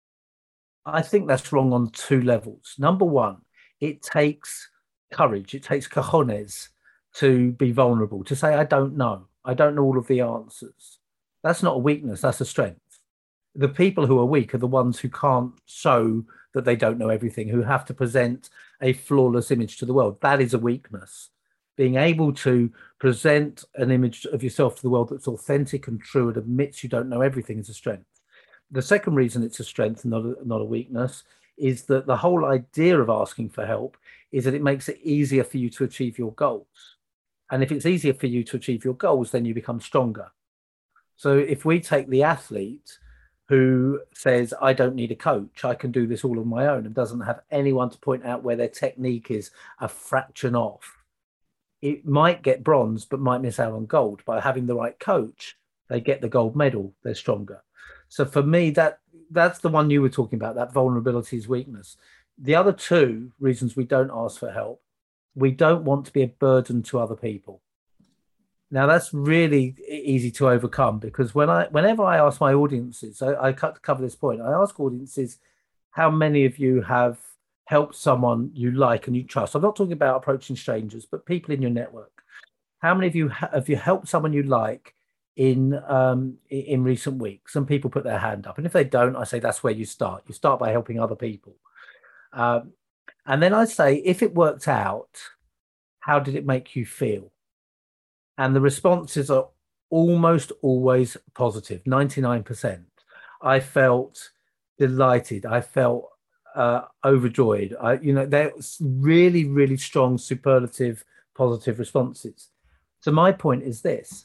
I think that's wrong on two levels. Number one, it takes courage, it takes cojones to be vulnerable, to say, I don't know. I don't know all of the answers. That's not a weakness, that's a strength. The people who are weak are the ones who can't show that they don't know everything, who have to present a flawless image to the world. That is a weakness. Being able to present an image of yourself to the world that's authentic and true and admits you don't know everything is a strength. The second reason it's a strength, not a, not a weakness, is that the whole idea of asking for help is that it makes it easier for you to achieve your goals. And if it's easier for you to achieve your goals, then you become stronger. So if we take the athlete who says, I don't need a coach, I can do this all on my own, and doesn't have anyone to point out where their technique is a fraction off, it might get bronze, but might miss out on gold. By having the right coach, they get the gold medal, they're stronger. So for me, that that's the one you were talking about, that vulnerability is weakness. The other two reasons we don't ask for help, we don't want to be a burden to other people. Now, that's really easy to overcome, because when I, whenever I ask my audiences, I, I cut to cover this point, I ask audiences, how many of you have helped someone you like and you trust? I'm not talking about approaching strangers, but people in your network. How many of you ha- have you helped someone you like in um, in recent weeks? Some people put their hand up, and if they don't, I say that's where you start. You start by helping other people, um, and then I say, if it worked out, how did it make you feel? And the responses are almost always positive, ninety-nine percent. I felt delighted. I felt uh, overjoyed. I, you know, they're really, really strong, superlative, positive responses. So my point is this: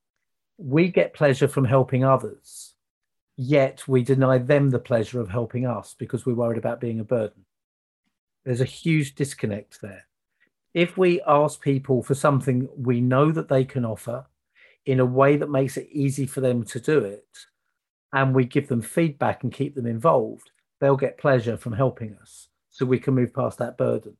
we get pleasure from helping others, yet we deny them the pleasure of helping us because we're worried about being a burden. There's a huge disconnect there. If we ask people for something we know that they can offer in a way that makes it easy for them to do it, and we give them feedback and keep them involved, they'll get pleasure from helping us, so we can move past that burden.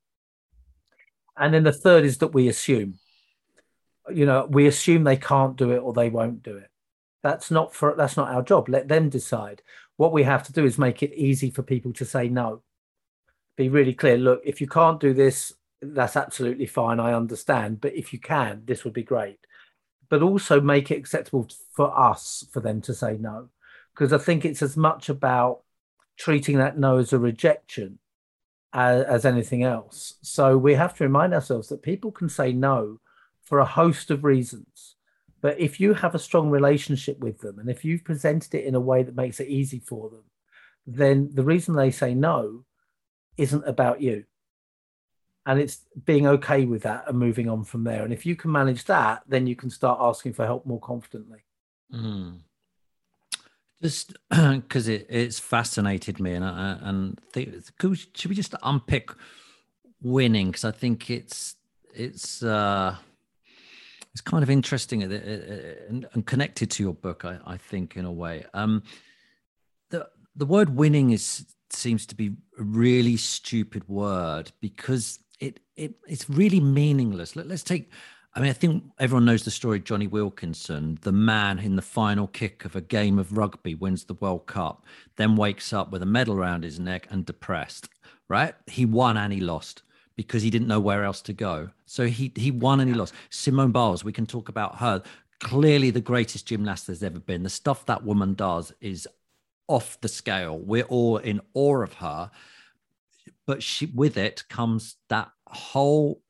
And then the third is that we assume, you know, we assume they can't do it or they won't do it. That's not for, that's not our job. Let them decide. What we have to do is make it easy for people to say no. Be really clear. Look, if you can't do this, that's absolutely fine. I understand. But if you can, this would be great. But also make it acceptable for us, for them to say no. Because I think it's as much about treating that no as a rejection as, as anything else. So we have to remind ourselves that people can say no for a host of reasons. But if you have a strong relationship with them, and if you've presented it in a way that makes it easy for them, then the reason they say no isn't about you. And it's being okay with that and moving on from there. And if you can manage that, then you can start asking for help more confidently. Mm. Just because it, it's fascinated me, and I, and think, could we, should we just unpick winning? Because I think it's it's uh, it's kind of interesting and, and connected to your book. I, I think in a way, um, the the word winning is seems to be a really stupid word because it it it's really meaningless. Let, let's take. I mean, I think everyone knows the story of Johnny Wilkinson, the man in the final kick of a game of rugby wins the World Cup, then wakes up with a medal around his neck and depressed, right? He won and he lost because he didn't know where else to go. So he he won and he lost. Simone Biles, we can talk about her. Clearly the greatest gymnast there's ever been. The stuff that woman does is off the scale. We're all in awe of her. But she, with it comes that whole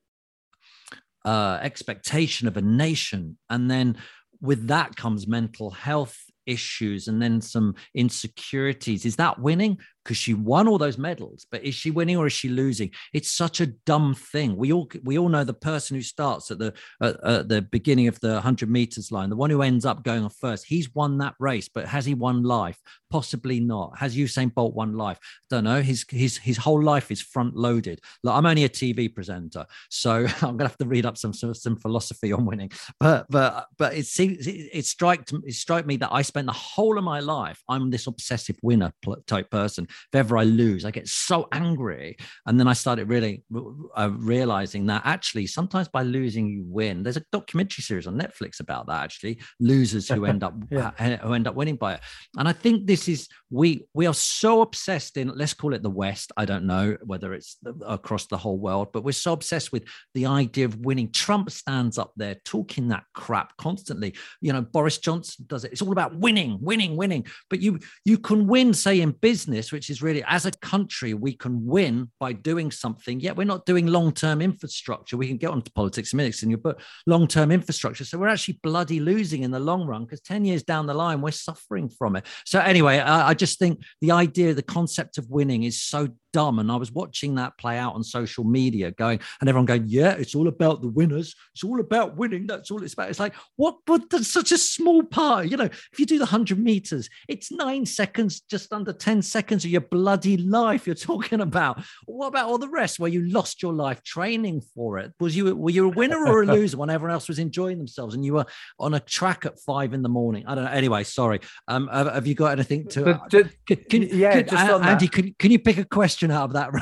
uh expectation of a nation, and then with that comes mental health issues and then some insecurities. Is that winning? Because she won all those medals, but is she winning or is she losing? It's such a dumb thing. We all we all know the person who starts at the at, at the beginning of the one hundred meters line, the one who ends up going on first. He's won that race, but has he won life? Possibly not. Has Usain Bolt won life? Don't know. His his his whole life is front loaded. Look, I'm only a T V presenter, so I'm gonna have to read up some some philosophy on winning. But but but it seems it, it struck it struck me that I spent the whole of my life. I'm this obsessive winner type person. If ever I lose, I get so angry. And then I started really uh, realizing that actually sometimes by losing you win. There's a documentary series on Netflix about that, actually, losers who end up yeah. who end up winning by it. And I think this is we we are so obsessed in, let's call it the West. I don't know whether it's across the whole world, but we're so obsessed with the idea of winning. Trump stands up there talking that crap constantly. You know, Boris Johnson does it. It's all about winning, winning, winning. But you you can win, say, in business, which is really, as a country, we can win by doing something. Yet we're not doing long-term infrastructure. We can get onto politics in minutes in your book, long-term infrastructure. So we're actually bloody losing in the long run because ten years down the line, we're suffering from it. So anyway, I, I just think the idea, the concept of winning is so dumb. And I was watching that play out on social media going, and everyone going, yeah, it's all about the winners. It's all about winning. That's all it's about. It's like, what, but that's such a small part. You know, if you do the one hundred meters, it's nine seconds, just under ten seconds of your bloody life you're talking about. What about all the rest where you lost your life training for it? Was you, were you a winner or a loser when everyone else was enjoying themselves and you were on a track at five in the morning? I don't know. Anyway, sorry. Um, have, have you got anything to, but, uh, can, can, yeah, can, just uh, on Andy, that. can, can you pick a question out of that,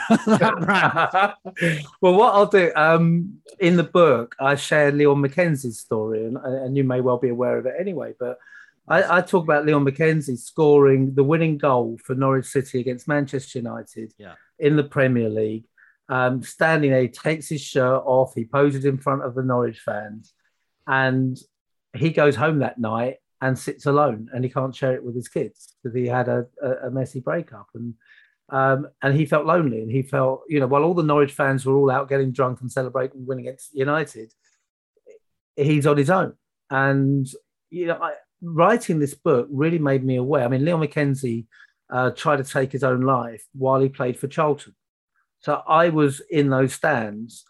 that Well, what I'll do, um, in the book, I share Leon Mackenzie's story, and, and you may well be aware of it anyway, but I, I talk about Leon Mackenzie scoring the winning goal for Norwich City against Manchester United yeah. in the Premier League. Um, standing there, he takes his shirt off, he poses in front of the Norwich fans, and he goes home that night and sits alone, and he can't share it with his kids because he had a, a, a messy breakup. And Um, and he felt lonely, and he felt, you know, while all the Norwich fans were all out getting drunk and celebrating winning against United, he's on his own. And, you know, I, writing this book really made me aware. I mean, Leon Mackenzie uh, tried to take his own life while he played for Charlton. So I was in those stands.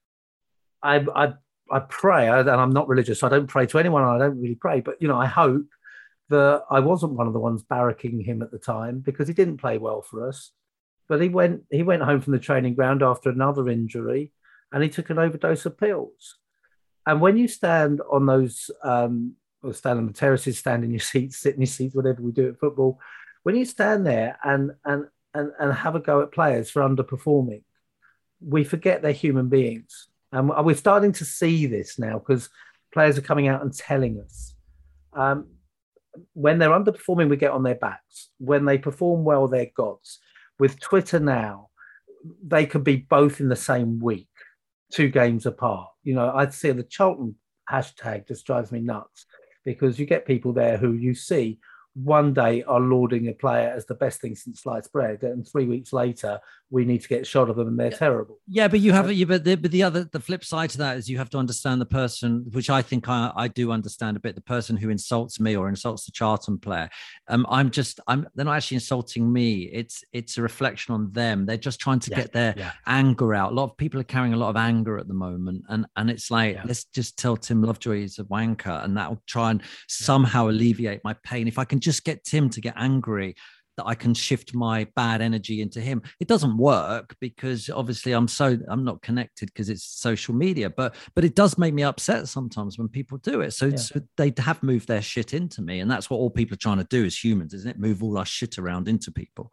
I, I, I pray, and I'm not religious, so I don't pray to anyone, and I don't really pray, but, you know, I hope that I wasn't one of the ones barracking him at the time, because he didn't play well for us. But he went he went home from the training ground after another injury, and he took an overdose of pills. And when you stand on those, um, or stand on the terraces, stand in your seats, sit in your seats, whatever we do at football, when you stand there and and and, and have a go at players for underperforming, we forget they're human beings. And we're starting to see this now because players are coming out and telling us. Um, when they're underperforming, we get on their backs. When they perform well, they're gods. With Twitter now, they could be both in the same week, two games apart. You know, I'd see the Charlton hashtag just drives me nuts, because you get people there who you see one day are lauding a player as the best thing since sliced bread, and three weeks later we need to get a shot of them and they're yeah. terrible. Yeah, but you have you but the, but the other the flip side to that is you have to understand the person, which I think I, I do understand a bit, the person who insults me or insults the Charlton player. Um, I'm just I'm they're not actually insulting me. It's it's a reflection on them. They're just trying to yeah, get their yeah. anger out. A lot of people are carrying a lot of anger at the moment, and and it's like, yeah. let's just tell Tim Lovejoy he's a wanker, and that will try and somehow alleviate my pain. If I can just get Tim to get angry, that I can shift my bad energy into him. It doesn't work because obviously I'm so I'm not connected because it's social media, but but it does make me upset sometimes when people do it. So, yeah. so they have moved their shit into me, and that's what all people are trying to do as humans, isn't it? Move all our shit around into people.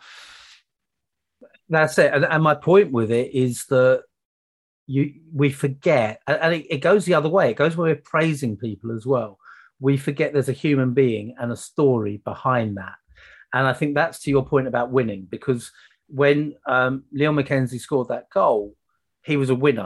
That's it. And, and my point with it is that you we forget, and it, it goes the other way. It goes where we're praising people as well. We forget there's a human being and a story behind that. And I think that's to your point about winning, because when um, Leon McKenzie scored that goal, he was a winner.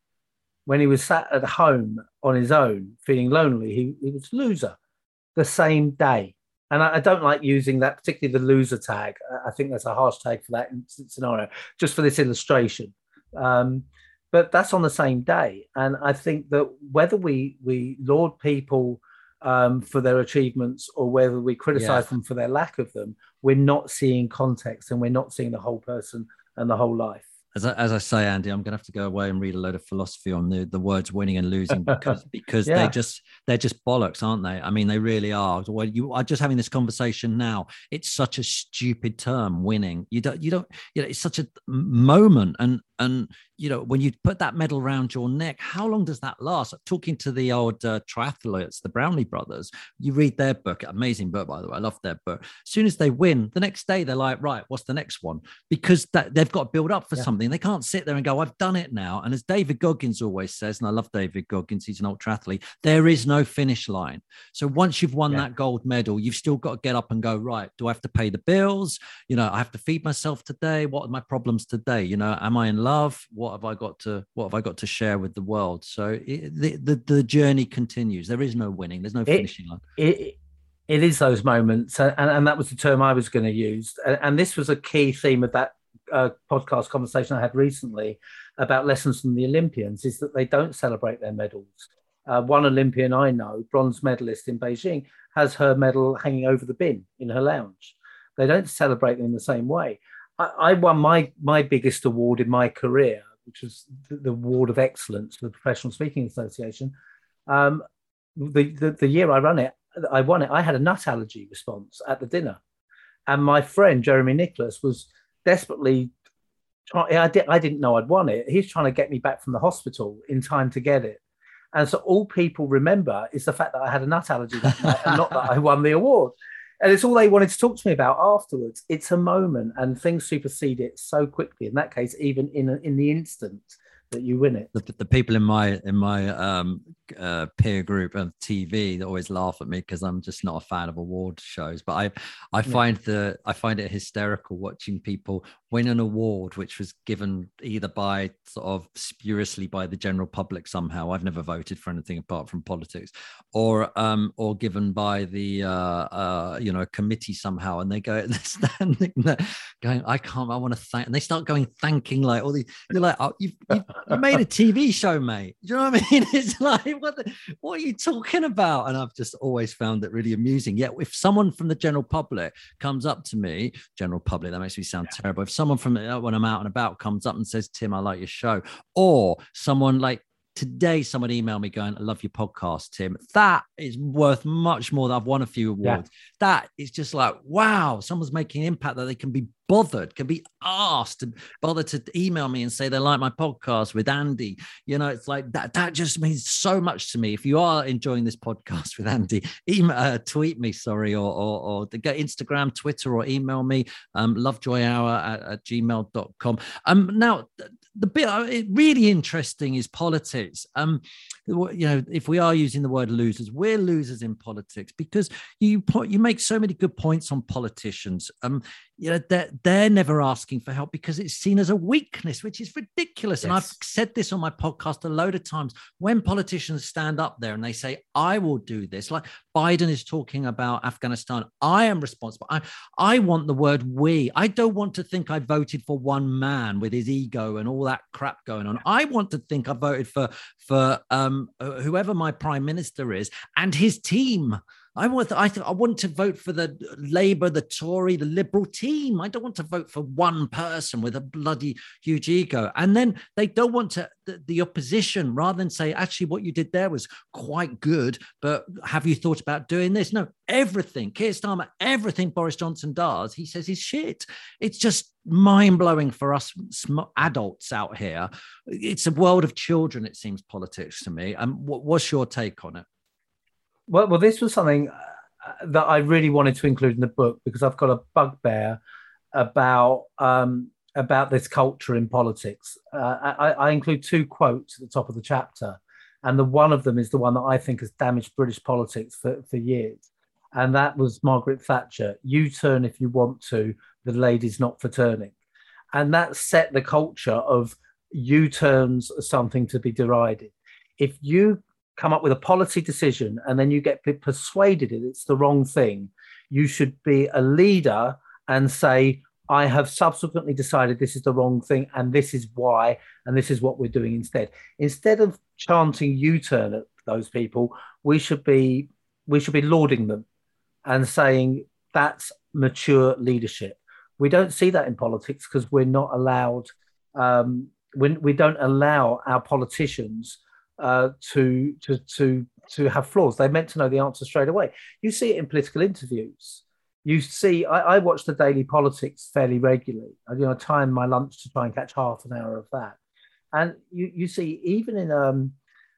When he was sat at home on his own, feeling lonely, he, he was a loser the same day. And I, I don't like using that, particularly the loser tag. I think that's a harsh tag for that scenario, just for this illustration. Um, but that's on the same day. And I think that whether we we laud people Um, for their achievements or whether we criticize yeah. them for their lack of them, we're not seeing context and we're not seeing the whole person and the whole life. As I, as I say, Andy, I'm going to have to go away and read a load of philosophy on the, the words winning and losing because because yeah. they just they're just bollocks, aren't they? I mean, they really are. Well, you are just having this conversation now. It's such a stupid term, winning. You don't you don't you know, it's such a moment, and and you know, when you put that medal around your neck, how long does that last? Talking to the old uh, triathletes, the Brownlee brothers, you read their book, amazing book, by the way. I love their book. As soon as they win, the next day they're like, right, what's the next one? Because that they've got to build up for yeah. something. They can't sit there and go, I've done it now. And as David Goggins always says, and I love David Goggins, he's an old triathlete, there is no finish line. So once you've won yeah. that gold medal, you've still got to get up and go, right, do I have to pay the bills? You know, I have to feed myself today. What are my problems today? You know, am I in love? What have I got to what have I got to share with the world? So it, the, the the journey continues. There is no winning. There's no finishing it, line. It, it is those moments, and, and that was the term I was going to use. And, and this was a key theme of that uh, podcast conversation I had recently about lessons from the Olympians, is that they don't celebrate their medals. Uh, one Olympian I know, bronze medalist in Beijing, has her medal hanging over the bin in her lounge. They don't celebrate them in the same way. I, I won my my biggest award in my career, which was the, the Award of Excellence for the Professional Speaking Association. Um, the, the the year I run it, I won it. I had a nut allergy response at the dinner, and my friend Jeremy Nicholas was desperately trying. I, did, I didn't know I'd won it. He's trying to get me back from the hospital in time to get it. And so all people remember is the fact that I had a nut allergy that night, and not that I won the award. And it's all they wanted to talk to me about afterwards. It's a moment, and things supersede it so quickly. In that case, even in a, in the instant that you win it. The, the people in my in my um, uh, peer group of T V that always laugh at me because I'm just not a fan of award shows. But I I find yeah. the I find it hysterical watching people win an award which was given either by sort of spuriously by the general public somehow. I've never voted for anything apart from politics, or um or given by the uh, uh you know committee somehow, and they go they're standing there going, I can't, I want to thank, and they start going thanking like all these. You're like, oh, you've, you've you made a T V show, mate. Do you know what I mean? It's like, what the, what are you talking about? And I've just always found it really amusing. Yet if someone from the general public comes up to me, general public, that makes me sound yeah. terrible. If someone from when I'm out and about comes up and says, Tim, I like your show, or someone like today, someone emailed me going, I love your podcast, Tim. That is worth much more than I've won a few awards. Yeah. That is just like, wow, someone's making an impact that they can be bothered, can be asked to bother to email me and say they like my podcast with Andy. You know, it's like that, that just means so much to me. If you are enjoying this podcast with Andy, email, uh, tweet me, sorry, or, or, or go Instagram, Twitter, or email me, um, lovejoyhour at, at gmail dot com. Um, now, the bit uh, really interesting is politics. Um, you know, if we are using the word losers, we're losers in politics because you you make so many good points on politicians. Um, you know, they're, they're never asking for help because it's seen as a weakness, which is ridiculous. Yes. And I've said this on my podcast a load of times. When politicians stand up there and they say, I will do this, like Biden is talking about Afghanistan, I am responsible. I, I want the word we. I don't want to think I voted for one man with his ego and all that crap going on. I want to think I voted for, for um, whoever my prime minister is and his team. I want, I, th- I want to vote for the Labour, the Tory, the Liberal team. I don't want to vote for one person with a bloody huge ego. And then they don't want to, the, the opposition, rather than say, actually, what you did there was quite good, but have you thought about doing this? No, everything, Keir Starmer, everything Boris Johnson does, he says is shit. It's just mind-blowing for us adults out here. It's a world of children, it seems, politics to me. And um, what, what's your take on it? Well, well, this was something that I really wanted to include in the book because I've got a bugbear about um, about this culture in politics. Uh, I, I include two quotes at the top of the chapter, and the one of them is the one that I think has damaged British politics for, for years, and that was Margaret Thatcher: "You turn if you want to, the lady's not for turning," and that set the culture of U-turns as something to be derided. If you come up with a policy decision and then you get persuaded that it's the wrong thing, you should be a leader and say, I have subsequently decided this is the wrong thing and this is why, and this is what we're doing instead. Instead of chanting U-turn at those people, we should be we should be lauding them and saying that's mature leadership. We don't see that in politics because we're not allowed, um, we, we don't allow our politicians Uh, to to to to have flaws. They're meant to know the answer straight away. You see it in political interviews. You see, I, I watch the Daily Politics fairly regularly. I, you know, I time my lunch to try and catch half an hour of that. And you you see, even in um,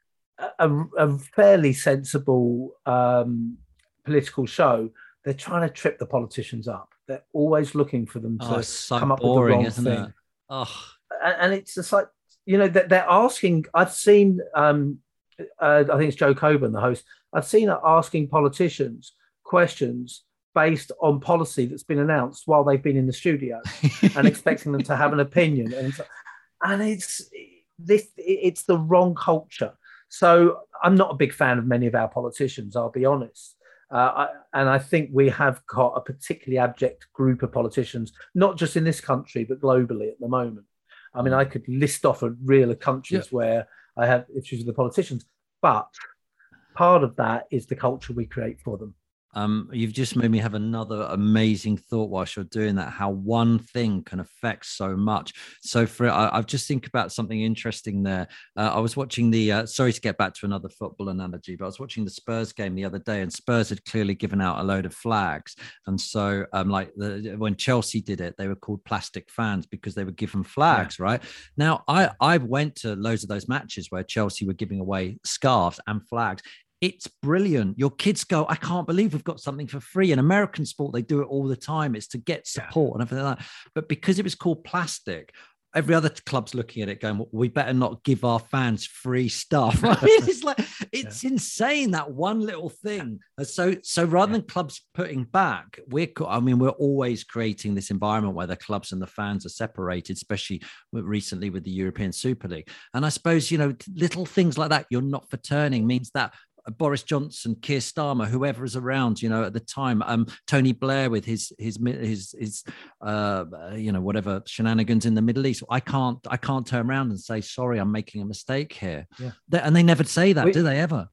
a, a fairly sensible um, political show, they're trying to trip the politicians up. They're always looking for them to oh, so come up boring, with the wrong isn't thing. It? Oh. And, and it's just like, you know, that they're asking, I've seen, um, uh, I think it's Joe Coburn, the host, I've seen her asking politicians questions based on policy that's been announced while they've been in the studio and expecting them to have an opinion. And, and it's this, it's the wrong culture. So I'm not a big fan of many of our politicians, I'll be honest. Uh, I, and I think we have got a particularly abject group of politicians, not just in this country, but globally at the moment. I mean, I could list off a reel of countries yeah. where I have issues with the politicians, but part of that is the culture we create for them. Um, you've just made me have another amazing thought whilst you're doing that, how one thing can affect so much. So for I, I've just think about something interesting there. Uh, I was watching the, uh, sorry to get back to another football analogy, but I was watching the Spurs game the other day and Spurs had clearly given out a load of flags. And so um, like the, when Chelsea did it, they were called plastic fans because they were given flags, yeah. right? Now, I, I went to loads of those matches where Chelsea were giving away scarves and flags. It's brilliant. Your kids go, I can't believe we've got something for free. In American sport, they do it all the time. It's to get support yeah. and everything like that. But because it was called plastic, every other club's looking at it going, well, we better not give our fans free stuff. I mean, it's like, it's yeah. insane, that one little thing. So, so rather yeah. than clubs putting back, we're, I mean, we're always creating this environment where the clubs and the fans are separated, especially recently with the European Super League. And I suppose, you know, little things like that, you're not for turning means that Boris Johnson, Keir Starmer, whoever is around, you know, at the time, um, Tony Blair with his his his his uh, you know, whatever shenanigans in the Middle East. I can't I can't turn around and say sorry, I'm making a mistake here. Yeah. They, and they never say that, we, do they ever?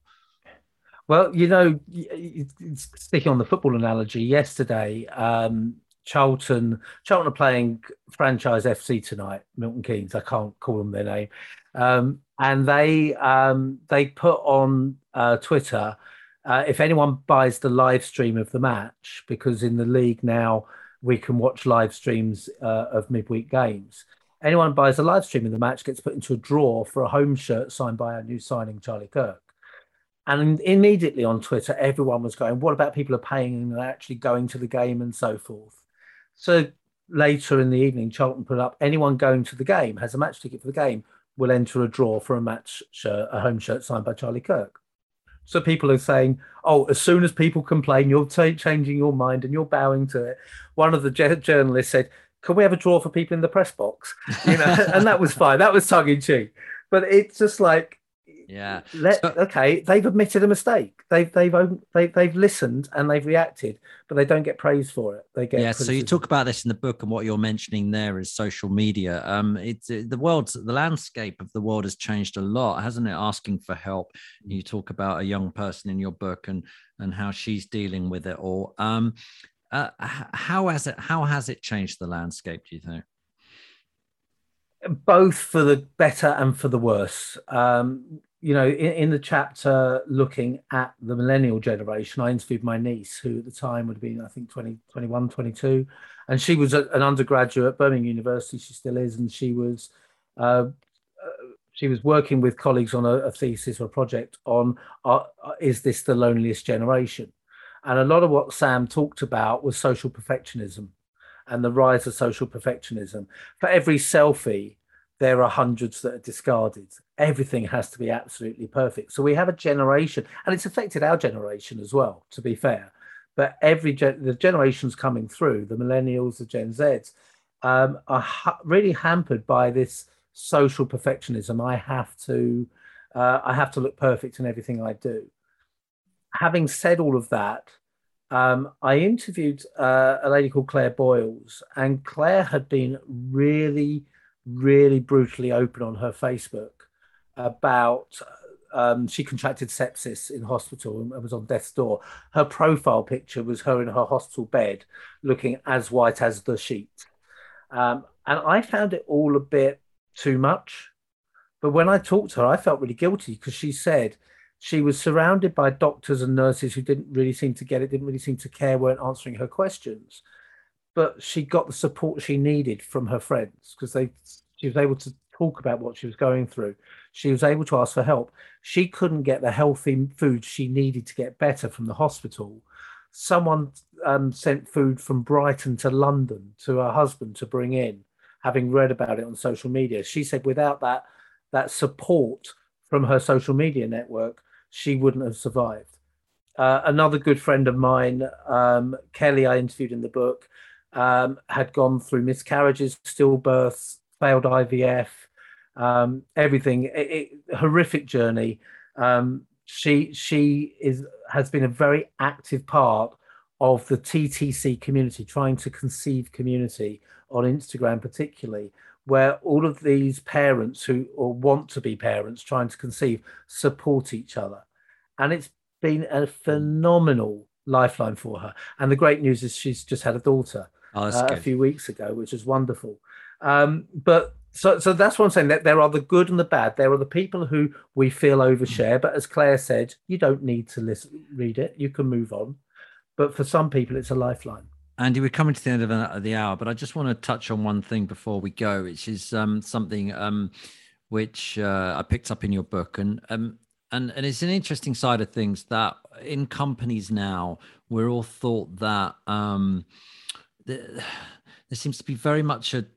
Well, you know, sticking on the football analogy, yesterday, um, Charlton Charlton are playing franchise F C tonight. Milton Keynes, I can't call them their name. Um, and they um, they put on uh, Twitter, uh, if anyone buys the live stream of the match, because in the league now we can watch live streams uh, of midweek games. Anyone buys a live stream of the match gets put into a draw for a home shirt signed by our new signing, Charlie Kirk. And immediately on Twitter, everyone was going, what about people are paying and actually going to the game and so forth? So later in the evening, Charlton put up, anyone going to the game, has a match ticket for the game, will enter a draw for a match shirt, a home shirt signed by Charlie Kirk. So people are saying, oh, as soon as people complain, you're t- changing your mind and you're bowing to it. One of the j- journalists said, can we have a draw for people in the press box? You know, and that was fine. That was tongue in cheek. But it's just like, Yeah. Let So okay, they've admitted a mistake. They've they've own- they, they've listened and they've reacted, but they don't get praise for it. They get yeah, so you talk criticism. about this in the book, and what you're mentioning there is social media. Um, it's uh, the world's the landscape of the world has changed a lot, hasn't it? Asking for help. You talk about a young person in your book and and how she's dealing with it all. Um, uh, how has it how has it changed the landscape? Do you think? Both for the better and for the worse. Um, you know, in, in the chapter looking at the millennial generation, I interviewed my niece, who at the time would have been, I think, twenty, twenty-one, twenty-two. And she was a, an undergraduate at Birmingham University. She still is. And she was, uh, uh, she was working with colleagues on a, a thesis or a project on, uh, uh, is this the loneliest generation? And a lot of what Sam talked about was social perfectionism and the rise of social perfectionism. For every selfie, there are hundreds that are discarded. Everything has to be absolutely perfect. So we have a generation, and it's affected our generation as well, to be fair. But every gen- the generations coming through, the millennials, the Gen Zs, um, are ha- really hampered by this social perfectionism. I have to, uh, I have to look perfect in everything I do. Having said all of that, um, I interviewed uh, a lady called Claire Boyles, and Claire had been really, really brutally open on her Facebook about um, she contracted sepsis in hospital and was on death's door. Her profile picture was her in her hospital bed, looking as white as the sheet. Um, and I found it all a bit too much. But when I talked to her, I felt really guilty because she said she was surrounded by doctors and nurses who didn't really seem to get it, didn't really seem to care, weren't answering her questions. But she got the support she needed from her friends because they she was able to talk about what she was going through. She was able to ask for help. She couldn't get the healthy food she needed to get better from the hospital. Someone um, sent food from Brighton to London to her husband to bring in, having read about it on social media. She said without that that support from her social media network, she wouldn't have survived. Uh, another good friend of mine, um, Kelly, I interviewed in the book, um, had gone through miscarriages, stillbirths, failed I V F, um, everything. It, it, horrific journey. Um, she she is has been a very active part of the T T C community, trying to conceive community on Instagram, particularly, where all of these parents who or want to be parents trying to conceive support each other, and it's been a phenomenal lifeline for her. And the great news is she's just had a daughter Oh, that's uh, a good. few weeks ago, which is wonderful. Um, but so, so that's what I'm saying. That there are the good and the bad. There are the people who we feel overshare, but as Claire said, you don't need to listen, read it. You can move on. But for some people, it's a lifeline. Andy, we're coming to the end of, of the hour, but I just want to touch on one thing before we go, which is um, something um, which uh, I picked up in your book, and um, and and it's an interesting side of things that in companies now we're all thought that um, the, there seems to be very much a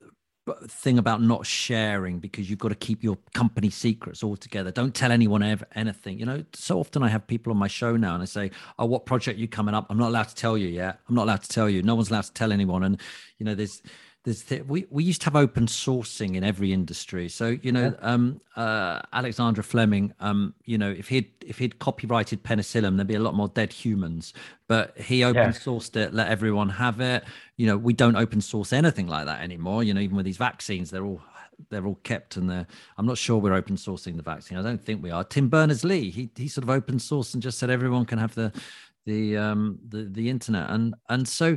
thing about not sharing because you've got to keep your company secrets all together. Don't tell anyone ever anything. You know, so often I have people on my show now and I say, oh, what project are you coming up? I'm not allowed to tell you yet. I'm not allowed to tell you. No one's allowed to tell anyone. And, you know, there's, there's, th- we, we used to have open sourcing in every industry. So, you know, Yeah. um, uh, Alexander Fleming, um, you know, if he'd, if he'd copyrighted penicillin, there'd be a lot more dead humans, but he open Yeah. sourced it, let everyone have it. You know, we don't open source anything like that anymore. You know, even with these vaccines, they're all they're all kept and they're I'm not sure we're open sourcing the vaccine. I don't think we are. Tim Berners-Lee, he he sort of open sourced and just said everyone can have the the um the the internet. And and so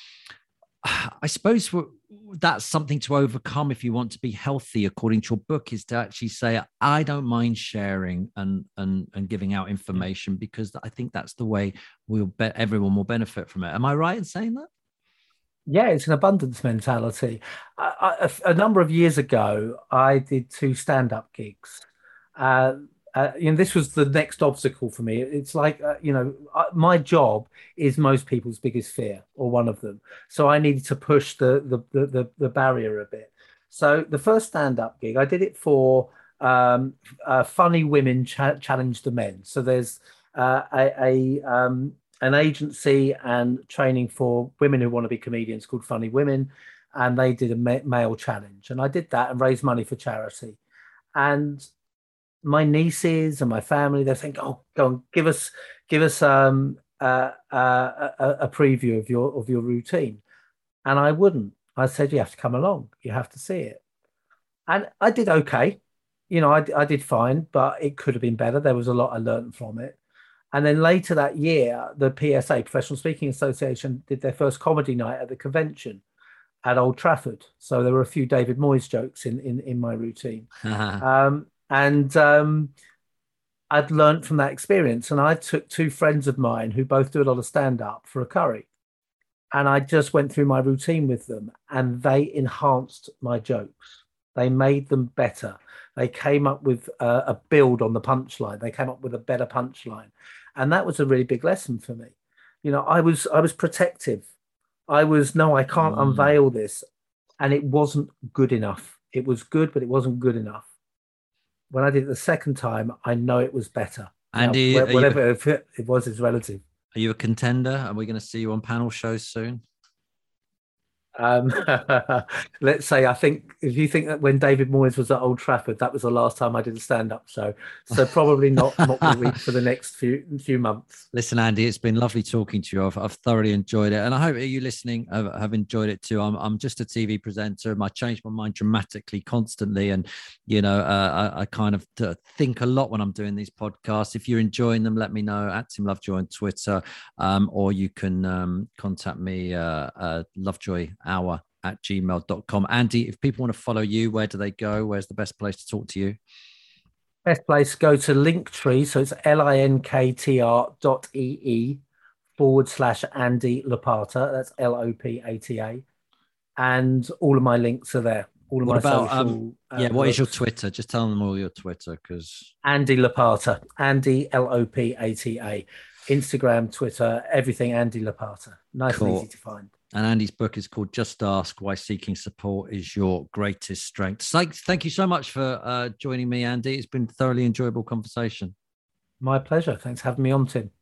I suppose that's something to overcome if you want to be healthy, according to your book, is to actually say, I don't mind sharing and and and giving out information because I think that's the way we'll bet everyone will benefit from it. Am I right in saying that? Yeah, it's an abundance mentality. I, I, a number of years ago, I did two stand-up gigs. Uh, uh, you know, this was the next obstacle for me. It's like, uh, you know, uh, my job is most people's biggest fear, or one of them. So I needed to push the the the, the, the barrier a bit. So the first stand-up gig, I did it for um, uh, Funny Women Ch- Challenge the Men. So there's uh, a, a um, an agency and training for women who want to be comedians called Funny Women, and they did a ma- male challenge, and I did that and raised money for charity. And my nieces and my family, they're saying, "Oh, go on, give us, give us um, uh, uh, a, a preview of your of your routine," and I wouldn't. I said, "You have to come along. You have to see it," and I did okay. You know, I, I did fine, but it could have been better. There was a lot I learned from it. And then later that year, the P S A, Professional Speaking Association, did their first comedy night at the convention at Old Trafford. So there were a few David Moyes jokes in in, in my routine. um, and um, I'd learned from that experience. And I took two friends of mine who both do a lot of stand-up for a curry. And I just went through my routine with them, and they enhanced my jokes. They made them better. They came up with a, a build on the punchline. They came up with a better punchline. And that was a really big lesson for me. You know, I was I was protective. I was, no, I can't mm. unveil this. And it wasn't good enough. It was good, but it wasn't good enough. When I did it the second time, I know it was better. And now, you, whatever you, it was, is relative. Are you a contender? Are we going to see you on panel shows soon? Um, let's say, I think if you think that when David Moyes was at Old Trafford, that was the last time I did a stand-up show. So probably not not the week for the next few few months. Listen, Andy, it's been lovely talking to you. I've, I've thoroughly enjoyed it, and I hope you listening have, have enjoyed it too. I'm I'm just a T V presenter, and I change my mind dramatically, constantly, and you know, uh, I, I kind of think a lot when I'm doing these podcasts. If you're enjoying them, let me know at Tim Lovejoy on Twitter, um, or you can um, contact me, uh, uh, Lovejoy Hour at gmail dot com. Andy, if people want to follow you, where do they go? Where's the best place to talk to you? Best place, go to Linktree. So it's L-I-N-K-T-R dot E-E forward slash Andy Lopata. That's L O P A T A. And all of my links are there. All of what my about, social. Um, uh, yeah, what works. is your Twitter? Just tell them all your Twitter, because Andy Lopata. Andy L O P A T A. Instagram, Twitter, everything Andy Lopata. Nice cool. and easy to find. And Andy's book is called Just Ask Why Seeking Support is Your Greatest Strength. So, thank you so much for uh, joining me, Andy. It's been a thoroughly enjoyable conversation. My pleasure. Thanks for having me on, Tim.